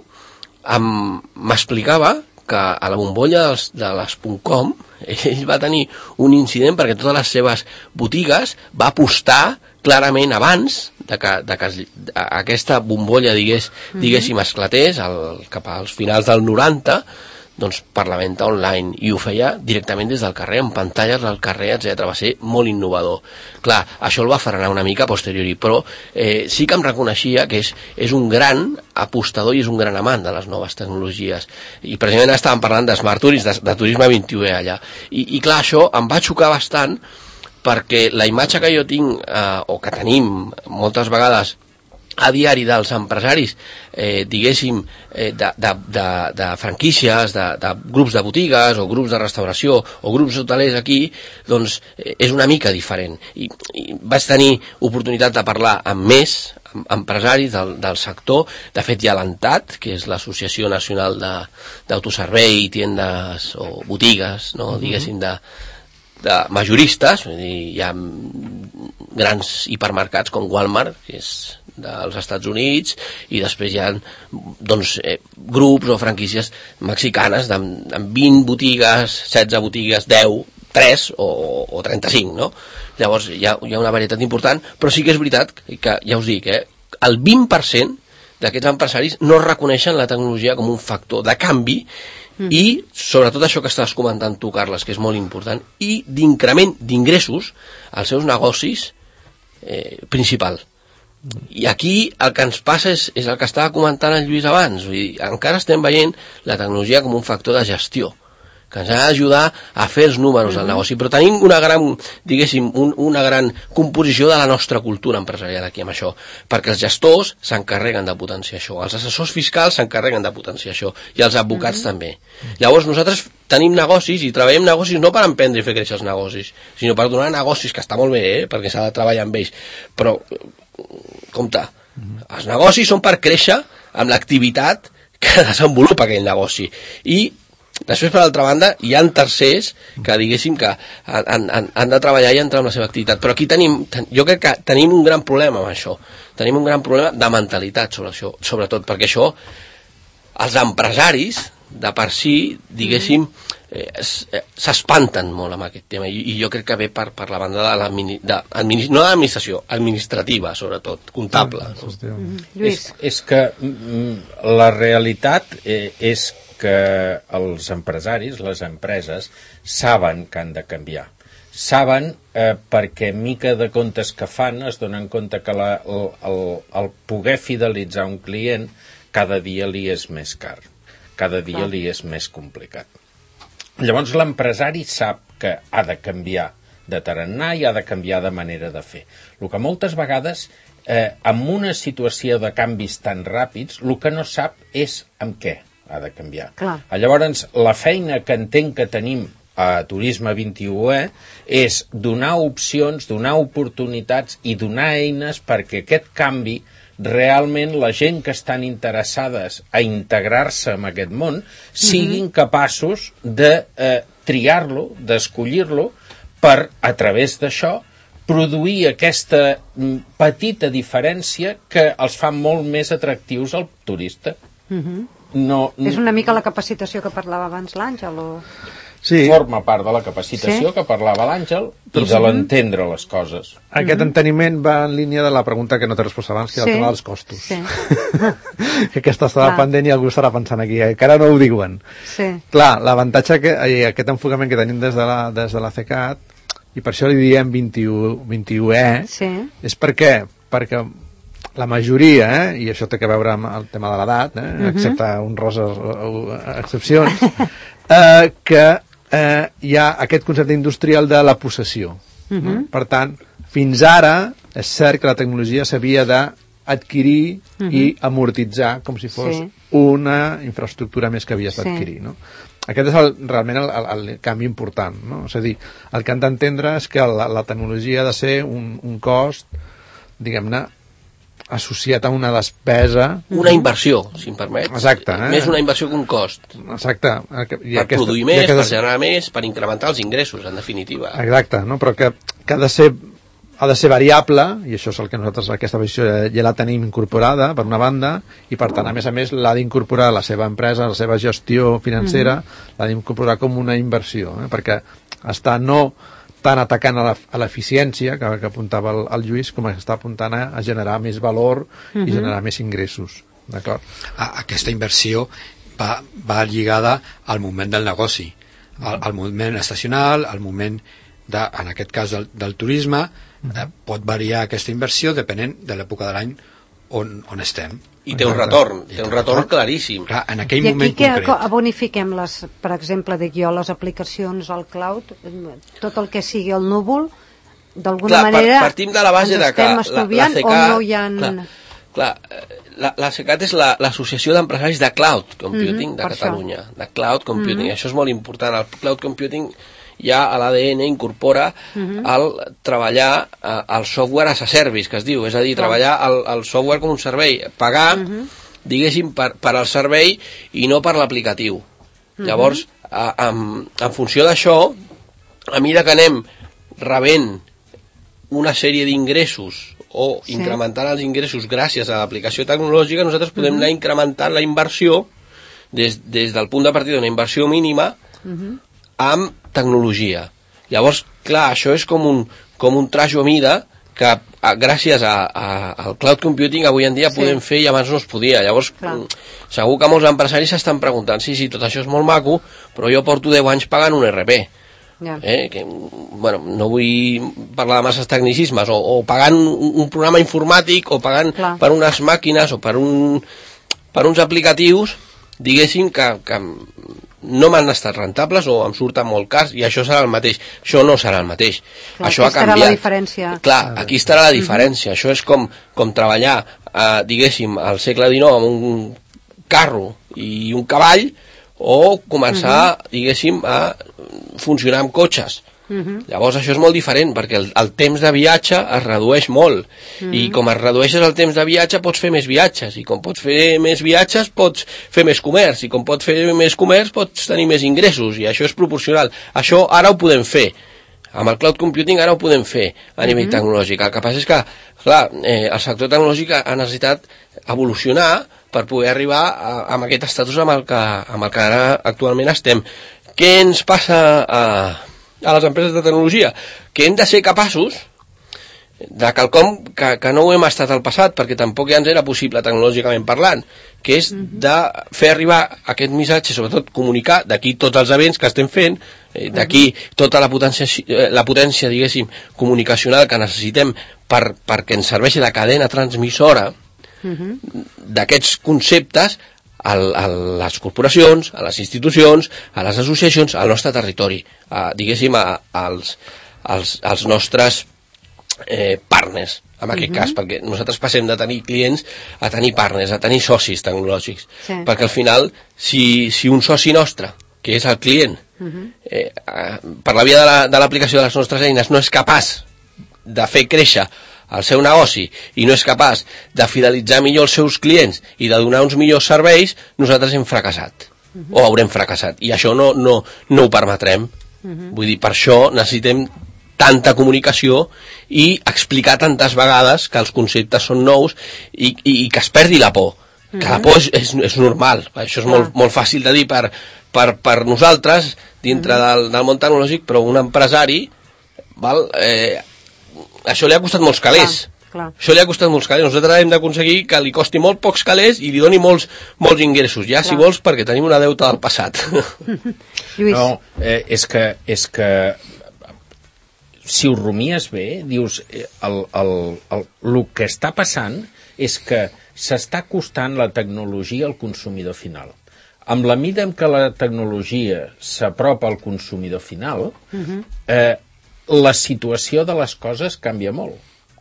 m'explicava que a la bombolla dels, de les .com ell va tenir un incident perquè totes les seves botigues va apostar clarament abans de que, de que aquesta bombolla digués, diguéssim esclatés el, cap als finals del noranta, doncs per la venda online, i ho feia directament des del carrer, amb pantalles al carrer, etcètera. Va ser molt innovador. Clar, això el va frenar una mica a posteriori, però eh, sí que em reconeixia que és, és un gran apostador i és un gran amant de les noves tecnologies. I precisament estàvem parlant de Smart Tourist, de, de Turisme vint i u E allà. I, I clar, això em va xocar bastant perquè la imatge que jo tinc, eh, o que tenim moltes vegades a diari dels empresaris, eh, diguéssim, eh, de, de, de, de franquícies, de, de grups de botigues o grups de restauració o grups hotelers aquí, doncs eh, és una mica diferent. I, i vaig tenir oportunitat de parlar amb més empresaris del, del sector. De fet, hi ha l'ANTAD, que és l'Associació Nacional d'Autoservei, tiendes o botigues, no, diguéssim, de, de majoristes. Vull dir, hi ha grans hipermercats com Walmart, que és dels Estats Units, i després hi ha doncs, eh, grups o franquícies mexicanes amb, amb vint botigues, setze botigues, deu, tres o, o trenta-cinc, no? Llavors hi ha, hi ha una varietat important, però sí que és veritat que, que ja us dic, eh, el vint per cent d'aquests empresaris no reconeixen la tecnologia com un factor de canvi mm. i sobretot això que estàs comentant tu, Carles, que és molt important, i d'increment d'ingressos als seus negocis eh, principal. I aquí el que ens passa és, és el que estava comentant el Lluís abans. Vull dir, encara estem veient la tecnologia com un factor de gestió que ens ha d'ajudar a fer els números del negoci, però tenim una gran, diguéssim, un, una gran composició de la nostra cultura empresarial aquí amb això, perquè els gestors s'encarreguen de potenciar això, els assessors fiscals s'encarreguen de potenciar això, i els advocats mm-hmm. també. Llavors nosaltres tenim negocis i treballem negocis no per emprendre i fer créixer els negocis, sinó per donar negocis, que està molt bé, eh, perquè s'ha de treballar amb ells, però compte, els negocis són per créixer amb l'activitat que desenvolupa aquell negoci, i després per altra banda hi ha tercers que diguéssim que han, han, han de treballar i entrar en la seva activitat, però aquí tenim, jo crec que tenim un gran problema amb això, tenim un gran problema de mentalitat sobre això, sobretot perquè això els empresaris de per si, diguéssim, eh, s'espanten molt amb aquest tema, i, i jo crec que ve per, per la banda de l'administració, no de l'administració, administrativa, sobretot, comptable. Ah, no? Mm-hmm. Lluís. És, és que mm, la realitat eh, és que els empresaris, les empreses, saben que han de canviar. Saben eh, perquè mica de comptes que fan es donen compte que la, el, el, el poder fidelitzar un client cada dia li és més car. Cada dia li és més complicat. Llavors l'empresari sap que ha de canviar de tarannà i ha de canviar de manera de fer. El que moltes vegades, eh, amb una situació de canvis tan ràpids, el que no sap és amb què ha de canviar. Clar. Llavors, la feina que entenc que tenim a Turisme vint i u E és donar opcions, donar oportunitats i donar eines perquè aquest canvi realment la gent que estan interessades a integrar-se en aquest món siguin mm-hmm. capaços de eh, triar-lo, d'escollir-lo per, a través d'això, produir aquesta petita diferència que els fa molt més atractius al turista. Mm-hmm. No, no... És una mica la capacitació que parlava abans l'Àngel, o... sí. forma part de la capacitació sí. que parlava l'Àngel i de l'entendre les coses. Aquest mm-hmm. enteniment va en línia de la pregunta que no t'he respost abans, que sí. era el tema dels costos. Sí. que aquesta estava Clar. pendent i algú estarà pensant aquí, eh? que ara no ho diuen. Sí. Clar, l'avantatge, que, aquest enfocament que tenim des de la, des de la CECAT, i per això li diem vint-i-u, vint-i-u E, sí. és perquè, perquè la majoria, eh, i això té que veure amb el tema de l'edat, eh, uh-huh. excepte honroses excepcions, eh, que eh, hi ha aquest concepte industrial de la possessió. Uh-huh. No? Per tant, fins ara és cert que la tecnologia s'havia d'adquirir uh-huh. i amortitzar com si fos sí. una infraestructura més que havies d'adquirir. Sí. No? Aquest és el, realment el, el, el canvi important. No? És a dir, el que hem d'entendre és que la, la tecnologia ha de ser un, un cost, diguem-ne, associat a una despesa... Una inversió, si em permets. Exacte. Eh? Més una inversió que un cost. Exacte. I per aquesta, produir més, per generar més, per incrementar els ingressos, en definitiva. Exacte, no? Però que, que ha de ser ha de ser variable, i això és el que nosaltres aquesta visió ja la tenim incorporada, per una banda, i per tant, a més a més, l'ha d'incorporar la seva empresa, la seva gestió financera, mm-hmm. l'ha d'incorporar com una inversió, eh? perquè està no tant atacant a l'eficiència, que, que apuntava el, el Lluís, com està apuntant a, a generar més valor mm-hmm. i generar més ingressos. D'acord? Aquesta inversió va, va lligada al moment del negoci, al, al moment estacional, al moment, de, en aquest cas, del, del turisme. Eh, pot variar aquesta inversió depenent de l'època de l'any on, on estem. I té un retorn, té un retorn claríssim. Clar, en aquell I moment aquí concret. que bonifiquem les, per exemple, dic jo, les aplicacions al cloud, tot el que sigui el núvol, d'alguna clar, manera partim de la base ens de que estem estudiant la, la C E C A, o no hi ha... Clar, clar la, la C E C A T és l'Associació la, d'Empresaris de Cloud Computing mm-hmm, de Catalunya, això. de Cloud Computing. Mm-hmm. Això és molt important. El Cloud Computing ja a l'A D N incorpora uh-huh. el treballar uh, el software as a service, que es diu, és a dir, treballar el, el software com un servei, pagar, uh-huh. diguéssim, per, per al servei i no per l'aplicatiu. Uh-huh. Llavors, a, en, en funció d'això, a mesura que anem rebent una sèrie d'ingressos o sí. incrementant els ingressos gràcies a l'aplicació tecnològica, nosaltres podem uh-huh. anar incrementant la inversió des, des del punt de partida d'una inversió mínima uh-huh. amb tecnologia. Llavors, clar, això és com un, com un trajo a mida que a, gràcies a, a, al cloud computing avui en dia sí. podem fer i abans no es podia. Llavors, clar. segur que molts empresaris s'estan preguntant sí, sí, tot això és molt maco, però jo porto deu anys pagant un R P. Ja. Eh, que, bueno, no vull parlar de masses tecnicismes, o, o pagant un, un programa informàtic, o pagant clar. per unes màquines, o per, un, per uns aplicatius, diguéssim que... que no m'han estat rentables o em surten molt cars i això serà el mateix. Això no serà el mateix. Clar, això ha canviat. La diferència. Clar, aquí estarà la diferència. Uh-huh. Això és com, com treballar, eh, diguéssim, al segle dinou amb un carro i un cavall o començar, uh-huh. diguéssim, a funcionar amb cotxes. Uh-huh. Llavors això és molt diferent perquè el, el temps de viatge es redueix molt uh-huh. i com es redueixes el temps de viatge pots fer més viatges i com pots fer més viatges pots fer més comerç i com pots fer més comerç pots tenir més ingressos i això és proporcional. Això ara ho podem fer amb el cloud computing, ara ho podem fer a nivell uh-huh. tecnològic. El que passa és que clar, eh, el sector tecnològic ha necessitat evolucionar per poder arribar a, a aquest estatus amb el, que, amb el que ara actualment estem. Què ens passa a a les empreses de tecnologia, que hem de ser capaços de quelcom que, que no ho hem estat al passat, perquè tampoc ja ens era possible tecnològicament parlant, que és de fer arribar aquest missatge, sobretot comunicar d'aquí tots els events que estem fent, d'aquí tota la potència, la potència, diguéssim, comunicacional que necessitem per, perquè ens serveixi de cadena transmissora d'aquests conceptes A, a les corporacions, a les institucions, a les associacions, al nostre territori, a, diguéssim, a, als, als, als nostres eh, partners, en aquest uh-huh. cas, perquè nosaltres passem de tenir clients a tenir partners, a tenir socis tecnològics, sí. perquè al final, si, si un soci nostre, que és el client, uh-huh. eh, per la via de l'aplicació la, de les nostres eines no és capaç de fer créixer el seu negoci i no és capaç de fidelitzar millor els seus clients i de donar uns millors serveis, nosaltres hem fracassat uh-huh. o haurem fracassat i això no, no, no ho permetrem uh-huh. vull dir, per això necessitem tanta comunicació i explicar tantes vegades que els conceptes són nous i, i, i que es perdi la por que la por és, és, és normal, això és molt, molt fàcil de dir per, per, per nosaltres dintre del, del món tecnològic, però un empresari, val, eh, això li ha costat molts calés. Clar. Això li ha costat molts calés. Nosaltres hem d'aconseguir que li costi molt pocs calés i li doni molts, molts ingressos, ja, clar, si vols, perquè tenim una deuta del passat. Lluís. No, eh, és que, és que si ho rumies bé, dius, eh, el, el, el, el que està passant és que s'està costant la tecnologia al consumidor final. Amb la mida en què la tecnologia s'apropa al consumidor final, uh-huh. eh, la situació de les coses canvia molt.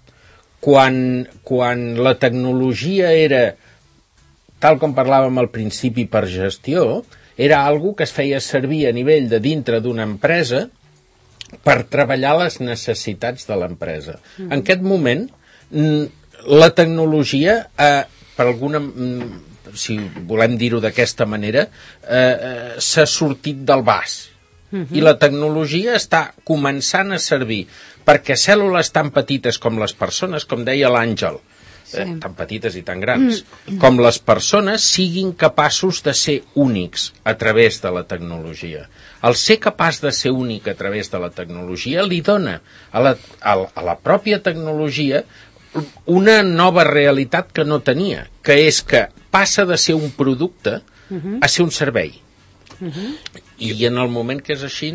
Quan, quan la tecnologia era, tal com parlàvem al principi, per gestió, era algo que es feia servir a nivell de dintre d'una empresa per treballar les necessitats de l'empresa. Mm. En aquest moment, la tecnologia, eh, per alguna, si volem dir-ho d'aquesta manera, eh, s'ha sortit del vas. Mm-hmm. I la tecnologia està començant a servir perquè cèl·lules tan petites com les persones, com deia l'Àngel, sí. eh, tan petites i tan grans, mm. com les persones siguin capaços de ser únics a través de la tecnologia. El ser capaç de ser únic a través de la tecnologia li dona a la, a, a la pròpia tecnologia una nova realitat que no tenia, que és que passa de ser un producte mm-hmm. a ser un servei. Mm-hmm. I en el moment que és així...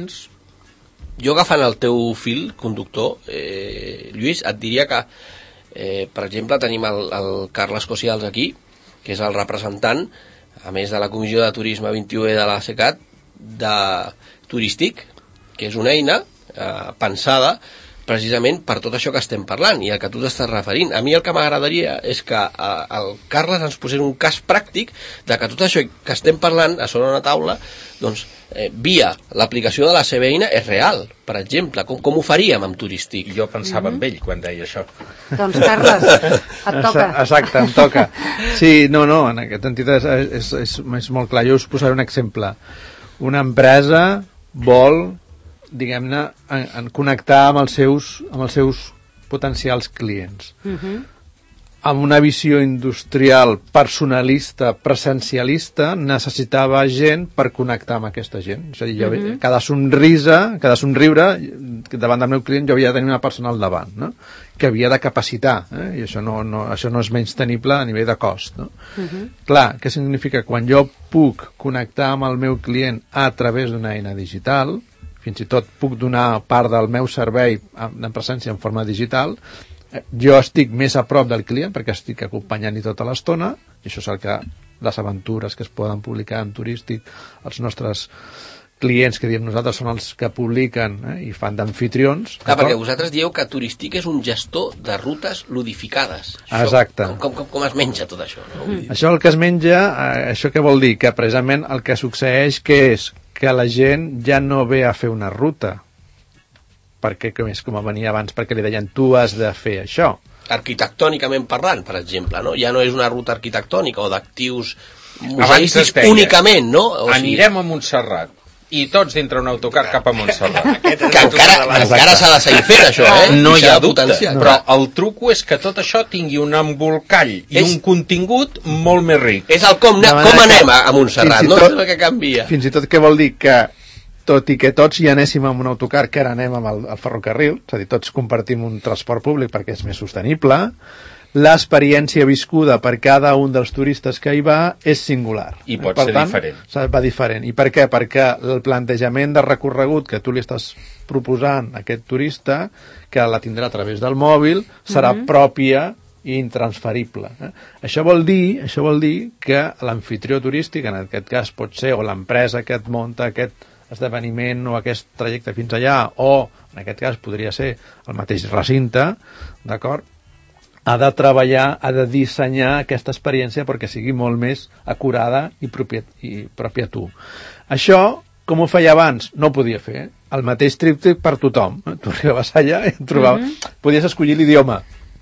Jo, agafant el teu fil conductor, eh, Lluís, et diria que, eh, per exemple, tenim el, el Carles Cosials aquí, que és el representant, a més de la Comissió de Turisme vint i u E de la SECAT, de Turístic, que és una eina eh, pensada precisament per tot això que estem parlant i al que tu t'estàs referint. A mi el que m'agradaria és que eh, el Carles ens posés un cas pràctic de que tot això que estem parlant a sobre una taula, doncs, eh, via l'aplicació de la seva eina és real. Per exemple, com, com ho faríem amb Turístic? Jo pensava mm-hmm. en ell quan deia això. Doncs, Carles, et toca. Exacte, em toca. Sí, no, no, en aquest sentit és, és, és, és molt clar. Jo us posaré un exemple. Una empresa vol, diguem-ne, en, en connectar amb els seus, amb els seus potencials clients. Uh-huh. Amb una visió industrial personalista, presencialista, necessitava gent per connectar amb aquesta gent. És a dir, jo, uh-huh. cada somrisa, cada somriure, davant del meu client jo havia de tenir una persona al davant, no? Que havia de capacitar, eh? I això no, no, això no és menys tenible a nivell de cost, no? Uh-huh. Clar, què significa? Quan jo puc connectar amb el meu client a través d'una eina digital, fins i tot puc donar part del meu servei en presència en forma digital, jo estic més a prop del client perquè estic acompanyant-hi tota l'estona, i això és el que les aventures que es poden publicar en Turístic, els nostres clients que diem nosaltres són els que publiquen, eh, i fan d'amfitrions. Clar, perquè vosaltres dieu que Turístic és un gestor de rutes ludificades. Això, exacte. Com, com, com es menja tot això? No? Mm. Això el que es menja, eh, això què vol dir? Que precisament el que succeeix que és que la gent ja no ve a fer una ruta, perquè com és com venia abans, perquè li deien tu has de fer això. Arquitectònicament parlant, per exemple, no? Ja no és una ruta arquitectònica o d'actius museístics únicament, no? O anirem a Montserrat i tots dintre un autocar cap a Montserrat. que encara, encara s'ha de seguir fent això, eh? No hi ha dubte, no. Però el truco és que tot això tingui un embolcall i és... un contingut molt més ric. És el com, com anem a Montserrat, no? És el que canvia. Fins i tot que vol dir que tot i que tots hi anéssim amb un autocar, que ara anem amb el, el ferrocarril, és a dir, tots compartim un transport públic perquè és més sostenible, l'experiència viscuda per cada un dels turistes que hi va és singular. I pot per ser tant, diferent. Va diferent. I per què? Perquè el plantejament de recorregut que tu li estàs proposant a aquest turista, que la tindrà a través del mòbil, serà mm-hmm. pròpia i intransferible. Eh? Això vol dir, això vol dir que l'amfitrió turístic, en aquest cas pot ser, o l'empresa que et munta aquest esdeveniment o aquest trajecte fins allà, o en aquest cas podria ser el mateix recinte, d'acord? Ha de treballar, ha de dissenyar aquesta experiència perquè sigui molt més acurada i pròpia, i pròpia a tu. Això, com ho feia abans, no ho podia fer. El mateix tríptic per tothom. Tu arribaves allà i trobaves... Mm-hmm. Podies escollir l'idioma.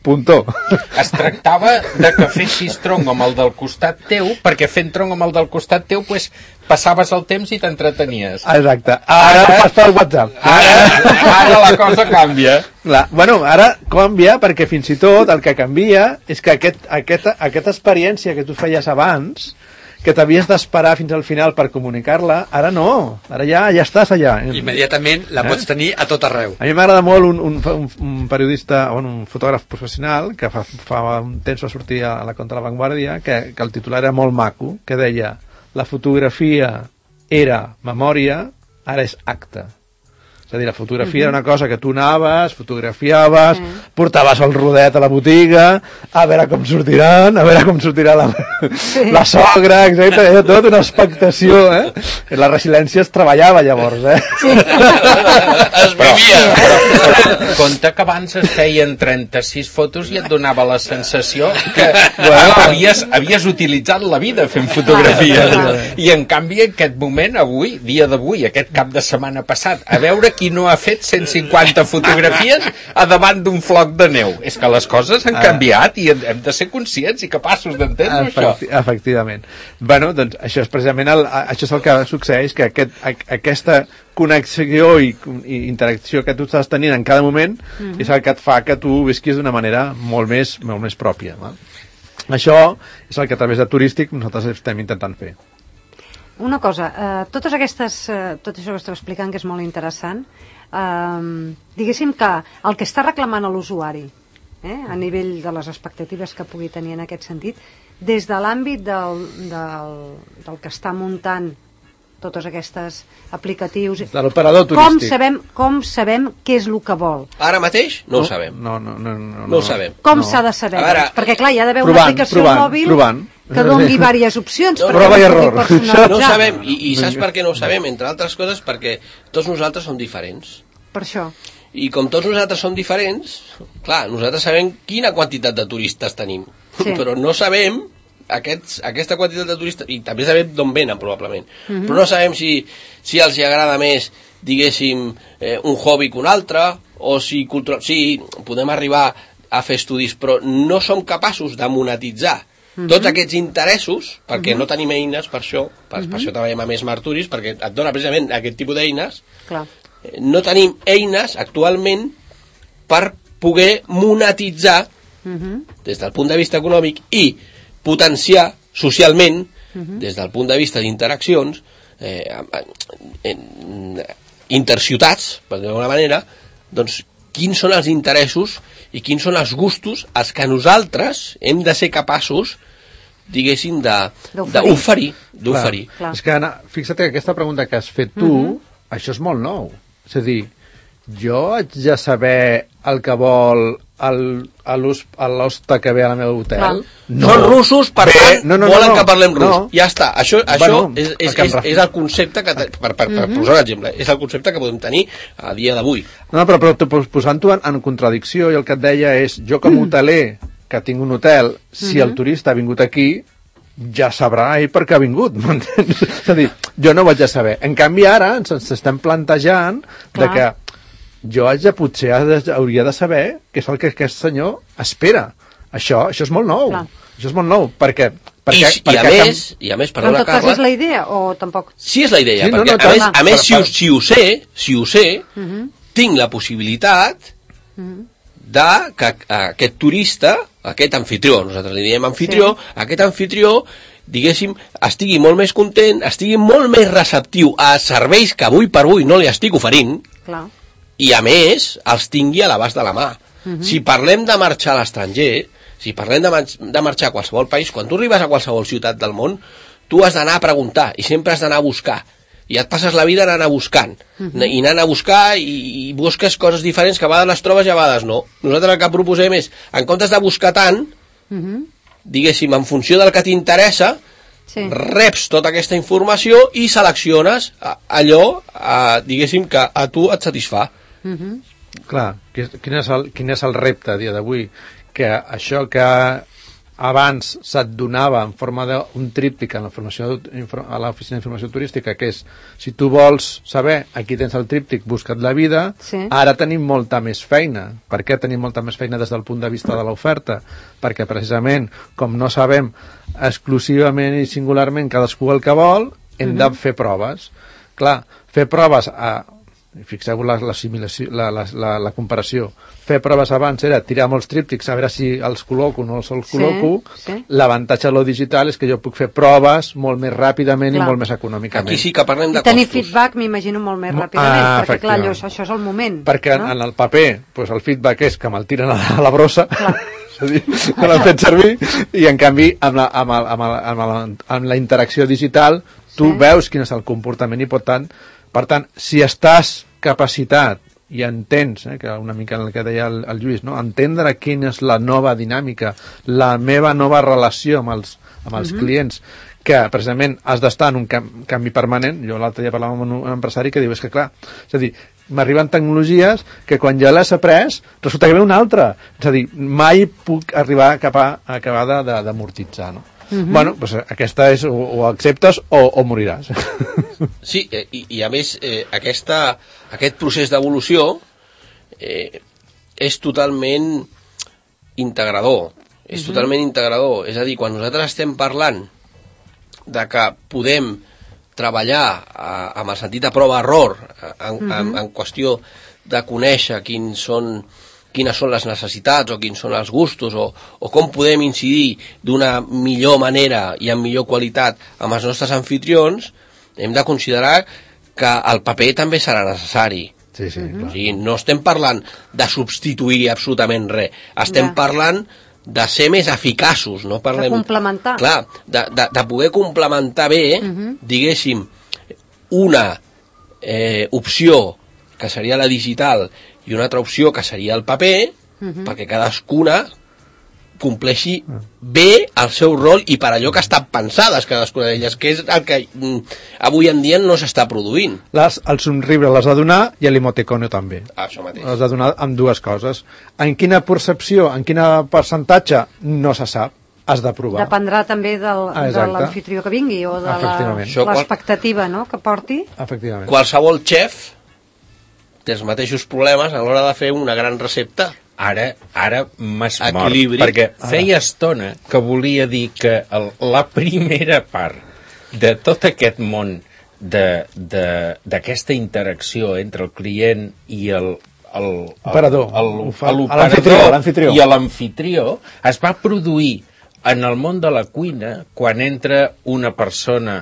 puntó. Es tractava de que fessis tronc amb el del costat teu, perquè fent tronc amb el del costat teu, pues, passaves el temps i t'entretenies. Exacte. Ara, ara fas pel WhatsApp. Ara, ara la cosa canvia. Clar. Bueno, ara canvia perquè fins i tot el que canvia és que aquest, aquesta, aquesta experiència que tu feies abans, que t'havies d'esperar fins al final per comunicar-la, ara no, ara ja ja estàs allà. Immediatament la pots tenir a tot arreu. A mi m'agrada molt un, un, un, un periodista, bueno, un fotògraf professional que fa, fa un temps va sortir a la Contra la Vanguardia, que, que el titular era molt maco, que deia: la fotografia era memòria, ara és acte. És a dir, la fotografia uh-huh. era una cosa que tu anaves, fotografiaves, uh-huh. portaves el rodet a la botiga, a veure com sortiran, a veure com sortirà la, sí. la sogra, etcètera. Era tot una expectació, eh? La resiliència es treballava llavors, eh? Sí. Es vivia. Compte que abans es feien trenta-sis fotos i et donava la sensació que bueno, havies, havies utilitzat la vida fent fotografies. I en canvi, en aquest moment, avui, dia d'avui, aquest cap de setmana passat, a veure qui no ha fet cent cinquanta fotografies a davant d'un floc de neu. És que les coses han canviat i hem de ser conscients i capaços d'entendre Efecti això. Efectivament. Bueno, doncs això és precisament el, això és el que succeeix, que aquest, aquesta connexió i, i interacció que tu estàs tenint en cada moment mm-hmm. és el que et fa que tu visquis d'una manera molt més, molt més pròpia. Val? Això és el que a través de Turístic nosaltres estem intentant fer. Una cosa, eh, totes aquestes, eh, tot això que esteu explicant, que és molt interessant, eh, diguéssim que el que està reclamant a l'usuari, eh, a nivell de les expectatives que pugui tenir en aquest sentit, des de l'àmbit del, del, del que està muntant totes aquestes aplicatius, de l'operador turístic, com sabem, com sabem què és el que vol? Ara mateix no, no ho sabem. No, no, no, no, no ho sabem. Com no. s'ha de saber? Ara, perquè clar, hi ha d'haver provant, una aplicació provant, mòbil provant. que doni diverses opcions. No, prova i error. No ho sabem, i, i saps per què no ho sabem? Entre altres coses perquè tots nosaltres som diferents. Per això. I com tots nosaltres som diferents, clar, nosaltres sabem quina quantitat de turistes tenim, sí. però no sabem aquests, aquesta quantitat de turistes, i també sabem d'on venen probablement, uh-huh. però no sabem si, si els hi agrada més, diguéssim, eh, un hobby que un altre, o si cultural... Sí, podem arribar a fer estudis, però no som capaços de monetitzar uh-huh. tots aquests interessos, perquè uh-huh. no tenim eines per això, per, uh-huh. per això treballem amb Smart Tourist, perquè et dona precisament aquest tipus d'eines. Clar. No tenim eines actualment per poder monetitzar uh-huh. des del punt de vista econòmic i potenciar socialment uh-huh. des del punt de vista d'interaccions eh, interciutats, per dir d'alguna manera, doncs quins són els interessos i quins són els gustos als que nosaltres hem de ser capaços, diguéssim, d'oferir. d'oferir. És que, Anna, fixa't que aquesta pregunta que has fet tu, uh-huh. això és molt nou. És a dir, jo haig de saber el que vol l'hoste que ve a la meva hotel? No. Són russos, per Bé, tant, no, no, volen no, no, que parlem rus. No. Ja està, això, això bueno, és, és, és, és el concepte que, per, per, per uh-huh. posar un exemple, és el concepte que podem tenir a dia d'avui. No, però, però posant-ho en, en contradicció, i el que et deia és, jo com a hoteler, que tinc un hotel, si uh-huh. el turista ha vingut aquí, ja sabrà ell per què ha vingut, m'entens? És a dir, jo no ho vaig a saber. En canvi, ara ens, ens estem plantejant Clar. de que jo haig de, potser hauria de saber què és el que aquest senyor espera. Això, això és molt nou. Clar. Això és molt nou, perquè... perquè, I, perquè i, a més, i a més, perdona, Carla... Però en tot cas és la idea, o tampoc? Sí, és la idea, sí, perquè no, no, a més, a més si, per, per... si ho sé, si ho sé, uh -huh. tinc la possibilitat uh -huh. de que aquest turista, aquest anfitrió, nosaltres li diem anfitrió, sí. aquest anfitrió, diguéssim, estigui molt més content, estigui molt més receptiu a serveis que avui per avui no li estic oferint, Clar. i a més els tingui a l'abast de la mà. Uh-huh. Si parlem de marxar a l'estranger, si parlem de, de marxar a qualsevol país, quan tu arribes a qualsevol ciutat del món, tu has d'anar a preguntar, i sempre has d'anar a buscar, i et passes la vida anant a buscant, uh-huh. i anant a buscar i, i busques coses diferents que a vegades les trobes i a vegades no. Nosaltres el que proposem és, en comptes de buscar tant, uh-huh. diguéssim, en funció del que t'interessa, sí. reps tota aquesta informació i selecciones allò, a, diguéssim, que a tu et satisfà. Uh-huh. Clar, quin és, el, quin és el repte a dia d'avui? Que això que abans se't donava en forma d'un tríptic a l'oficina d'informació turística, que és, si tu vols saber, aquí tens el tríptic, busca't la vida, sí. Ara tenim molta més feina. Per què tenim molta més feina des del punt de vista de l'oferta? Perquè precisament, com no sabem exclusivament i singularment cadascú el que vol, hem de fer proves. Clar, fer proves a... Fixeu la, la, la, la, la comparació. Fer proves abans era tirar molts tríptics a veure si els col·loco o no els col·loco. Sí, sí. L'avantatge de lo digital és que jo puc fer proves molt més ràpidament. Clar. I molt més econòmicament. Aquí sí que parlem de I tenir costos. Feedback, m'imagino, molt més ràpidament, ah, perquè clar, allò, això és el moment. Perquè no? En el paper pues, el feedback és que me'l tiren a la, a la brossa, és a dir, que l'han fet servir, i en canvi amb la, amb el, amb el, amb la, amb la interacció digital tu sí. Veus quin és el comportament i per tant Per tant, si estàs capacitat i entens, eh, que una mica el que deia el, el Lluís, no? Entendre quina és la nova dinàmica, la meva nova relació amb els, amb els uh-huh. clients, que precisament has d'estar en un cam canvi permanent. Jo l'altre dia parlava amb un empresari que diu, és que clar, és a dir, m'arriben tecnologies que quan ja les he après, resulta que ve una altra. És a dir, mai puc arribar cap a, a acabar d'amortitzar, no? Uh-huh. Bueno, pues aquesta és, o, o acceptes o, o moriràs. Sí, i, i a més eh, aquesta, aquest procés d'evolució eh, és totalment integrador, és uh-huh. totalment integrador, és a dir, quan nosaltres estem parlant de que podem treballar a, amb el sentit de prova-error en, uh-huh. en, en qüestió de conèixer quins són quines són les necessitats o quins són els gustos o, o com podem incidir d'una millor manera i amb millor qualitat amb els nostres anfitrions, hem de considerar que el paper també serà necessari. Sí, sí, clar. O sigui, no estem parlant de substituir absolutament res, estem ja. Parlant de ser més eficaços. No parlem, de complementar. Clar, de, de, de poder complementar bé, uh-huh. diguéssim, una eh, opció que seria la digital i una altra opció que seria el paper, uh-huh. perquè cadascuna compleixi bé el seu rol i per allò que estan pensades cadascuna d'elles, que és el que mm, avui en dia no s'està produint. Les, el somriure les ha de donar i l'emoticono també. Això mateix. Les ha de donar amb dues coses. En quina percepció, en quin percentatge, no se sap. Has de provar. Dependrà també del, ah, de l'anfitrió que vingui o de l'expectativa no, que porti. Efectivament. Qualsevol xef té els mateixos problemes a l'hora de fer una gran recepta. Ara, ara m'has mort, perquè feia estona que volia dir que el, la primera part de tot aquest món d'aquesta interacció entre el client i el l'operador i l'anfitrió es va produir en el món de la cuina quan entra una persona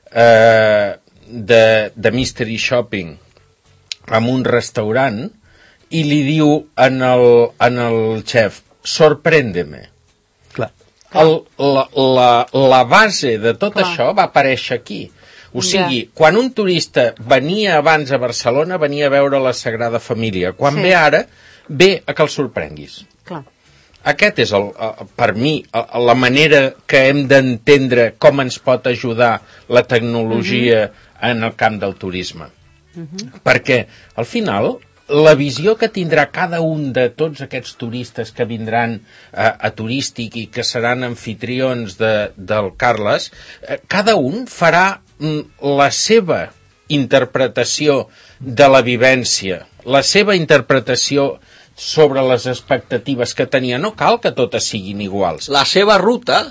eh, de, de mystery shopping en un restaurant i li diu en el, en el xef, sorprèndeme. Clar. El, la, la, la base de tot Clar. Això va aparèixer aquí. O sigui, ja. Quan un turista venia abans a Barcelona, venia a veure la Sagrada Família. Quan sí. Ve ara, ve a que el sorprenguis. Clar. Aquest és, el, per mi, la manera que hem d'entendre com ens pot ajudar la tecnologia uh-huh. en el camp del turisme. Uh-huh. Perquè, al final, la visió que tindrà cada un de tots aquests turistes que vindran a, a turístic i que seran anfitrions de, del Carles, eh, cada un farà mm, la seva interpretació de la vivència, la seva interpretació sobre les expectatives que tenia. No cal que totes siguin iguals. La seva ruta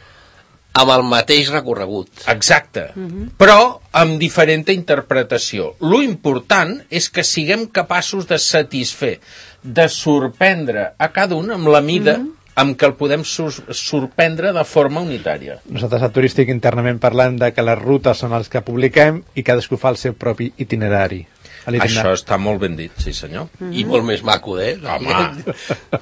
amb el mateix recorregut. Exacte, uh-huh. Però amb diferent interpretació. Lo important és que siguem capaços de satisfer, de sorprendre a cada un amb la mida uh-huh. amb què el podem sur sorprendre de forma unitària. Nosaltres a Turístic internament parlem de que les rutes són els que publiquem i cadascú fa el seu propi itinerari. Això està molt ben dit, sí senyor. Uh-huh. I molt més maco, eh? Home!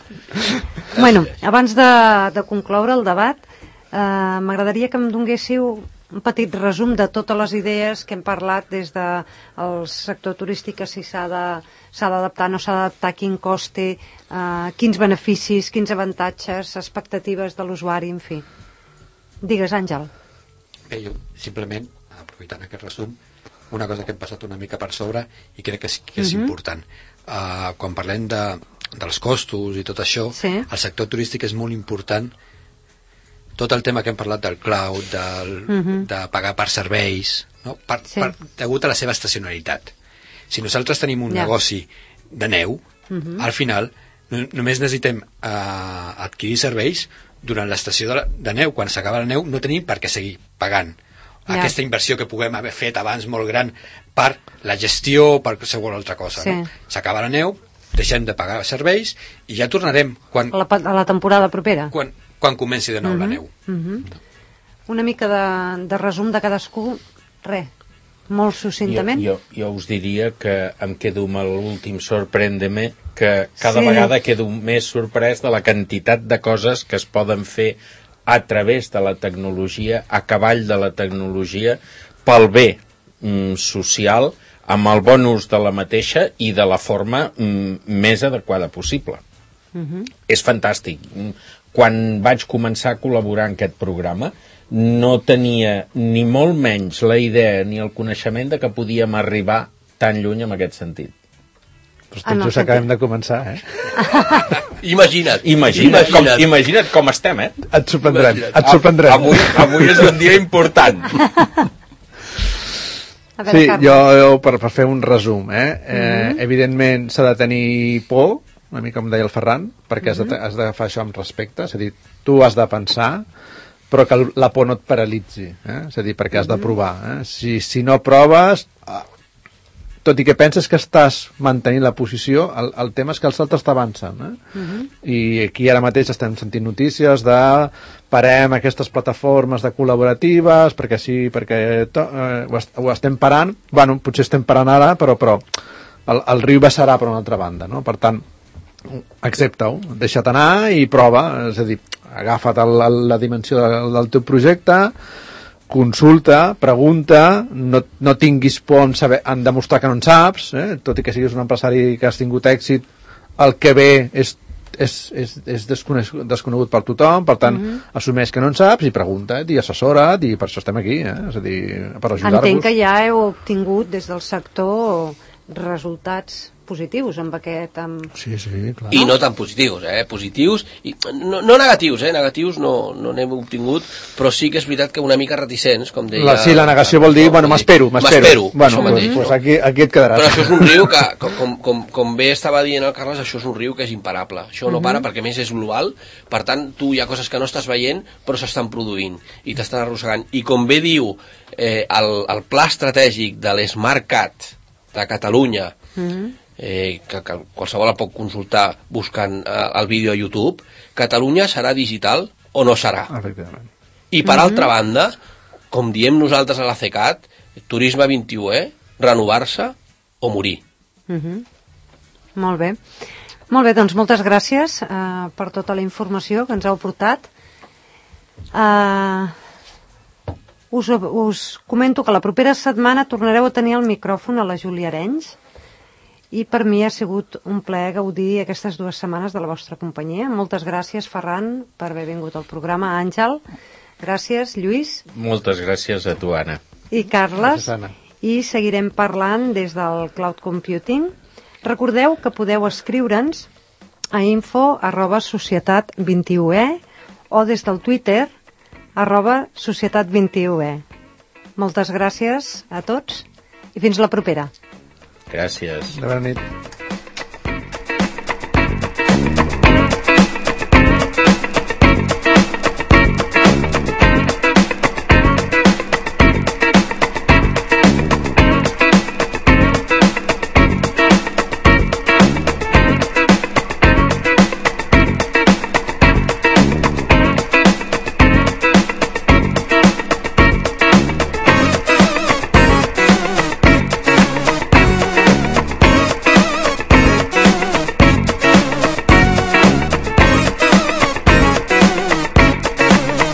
Bueno, abans de, de concloure el debat, Uh, m'agradaria que em donguéssiu un petit resum de totes les idees que hem parlat des del de sector turístic, si s'ha d'adaptar, no s'ha d'adaptar, quin coste, uh, quins beneficis, quins avantatges, expectatives de l'usuari, en fi. Digues, Àngel. Bé, jo simplement, aprofitant aquest resum, una cosa que hem passat una mica per sobre i crec que és, que és uh-huh. important. Uh, quan parlem de, dels costos i tot això, sí. El sector turístic és molt important tot el tema que hem parlat del cloud, del, uh-huh. de pagar per serveis, no? per, sí. per, degut a la seva estacionalitat. Si nosaltres tenim un ja. negoci de neu, uh-huh. al final no, només necessitem uh, adquirir serveis durant l'estació de, de neu. Quan s'acaba la neu no tenim per què seguir pagant. Ja. Aquesta inversió que puguem haver fet abans molt gran per la gestió o per qualsevol altra cosa. Sí. No? S'acaba la neu, deixem de pagar serveis i ja tornarem quan, a, la, a la temporada propera quan, quan comenci de nou uh-huh. la neu. Uh-huh. Una mica de, de resum de cadascú. Res, molt succintament. Jo, jo, jo us diria que em quedo amb l'últim sorprèn-me, que cada sí. vegada quedo més sorprès de la quantitat de coses que es poden fer a través de la tecnologia, a cavall de la tecnologia, pel bé mm, social, amb el bon ús de la mateixa i de la forma mm, més adequada possible. Uh-huh. És fantàstic. Quan vaig començar a col·laborar en aquest programa, no tenia ni molt menys la idea ni el coneixement de que podíem arribar tan lluny en aquest sentit. Però tot just acabem de començar, eh? Imagina't. Imagina't, com, imagina't com estem, eh? Et sorprendrem, et sorprendrem. Avui, avui és un dia important. Sí, jo, jo per, per fer un resum, eh? eh mm-hmm. Evidentment s'ha de tenir por, una mica com deia el Ferran, perquè mm-hmm. has, de, has de fer això amb respecte, és a dir, tu has de pensar, però que la por no et paralitzi, eh? És a dir, perquè has de provar. Eh? Si, si no proves, tot i que penses que estàs mantenint la posició, el, el tema és que els altres t'avancen. Eh? Uh-huh. I aquí ara mateix estem sentint notícies de parem aquestes plataformes de col·laboratives, perquè sí, perquè to, eh, ho, est, ho estem parant, bueno, potser estem parant ara, però, però el, el riu vessarà per una altra banda, no? Per tant, accepta-ho, deixa't anar i prova, és a dir, agafa't el, el, la dimensió del, del teu projecte, consulta, pregunta, no, no tinguis por en, saber, en demostrar que no en saps, eh? Tot i que siguis un empresari que has tingut èxit, el que ve és, és, és, és desconegut, desconegut per tothom, per tant, mm-hmm. assumeix que no en saps i pregunta't i assessora't, i per això estem aquí, eh? És a dir, per ajudar-vos. Entenc que ja heu obtingut des del sector resultats positius amb aquest... Amb... Sí, sí, clar. I no tan positius, eh? Positius, i no, no negatius, eh? Negatius no, no n'hem obtingut, però sí que és veritat que una mica reticents, com deia... La, sí, la negació vol dir, no, bueno, m'espero, m'espero. M'espero, bueno, això pues, mateix. Pues aquí, aquí et quedaràs. Però això és un riu que, com, com, com bé estava dient el Carles, això és un riu que és imparable. Això no uh-huh. para, perquè més és global, per tant, tu hi ha coses que no estàs veient, però s'estan produint, i t'estan arrossegant. I com bé diu eh, el, el pla estratègic de l'SmartCat de Catalunya, uh-huh. Eh, que, que qualsevol el pot consultar buscant eh, el vídeo a YouTube, Catalunya serà digital o no serà. Efectivament. I per mm-hmm. altra banda, com diem nosaltres a la CECAT, Turisme vint i u, eh? Renovar-se o morir. Mm-hmm. Molt bé. Molt bé, doncs moltes gràcies eh, per tota la informació que ens heu portat. Eh, us, us comento que la propera setmana tornareu a tenir el micròfon a la Júlia Arenys, i per mi ha sigut un plaer gaudir aquestes dues setmanes de la vostra companyia. Moltes gràcies, Ferran, per haver vingut al programa. Àngel, gràcies. Lluís. Moltes gràcies a tu, Anna. I Carles. Gràcies, Anna. I seguirem parlant des del Cloud Computing. Recordeu que podeu escriure'ns a info arroba societat vint i u e o des del Twitter arroba societat vint i u e. Moltes gràcies a tots i fins la propera. Gràcies. Bona nit.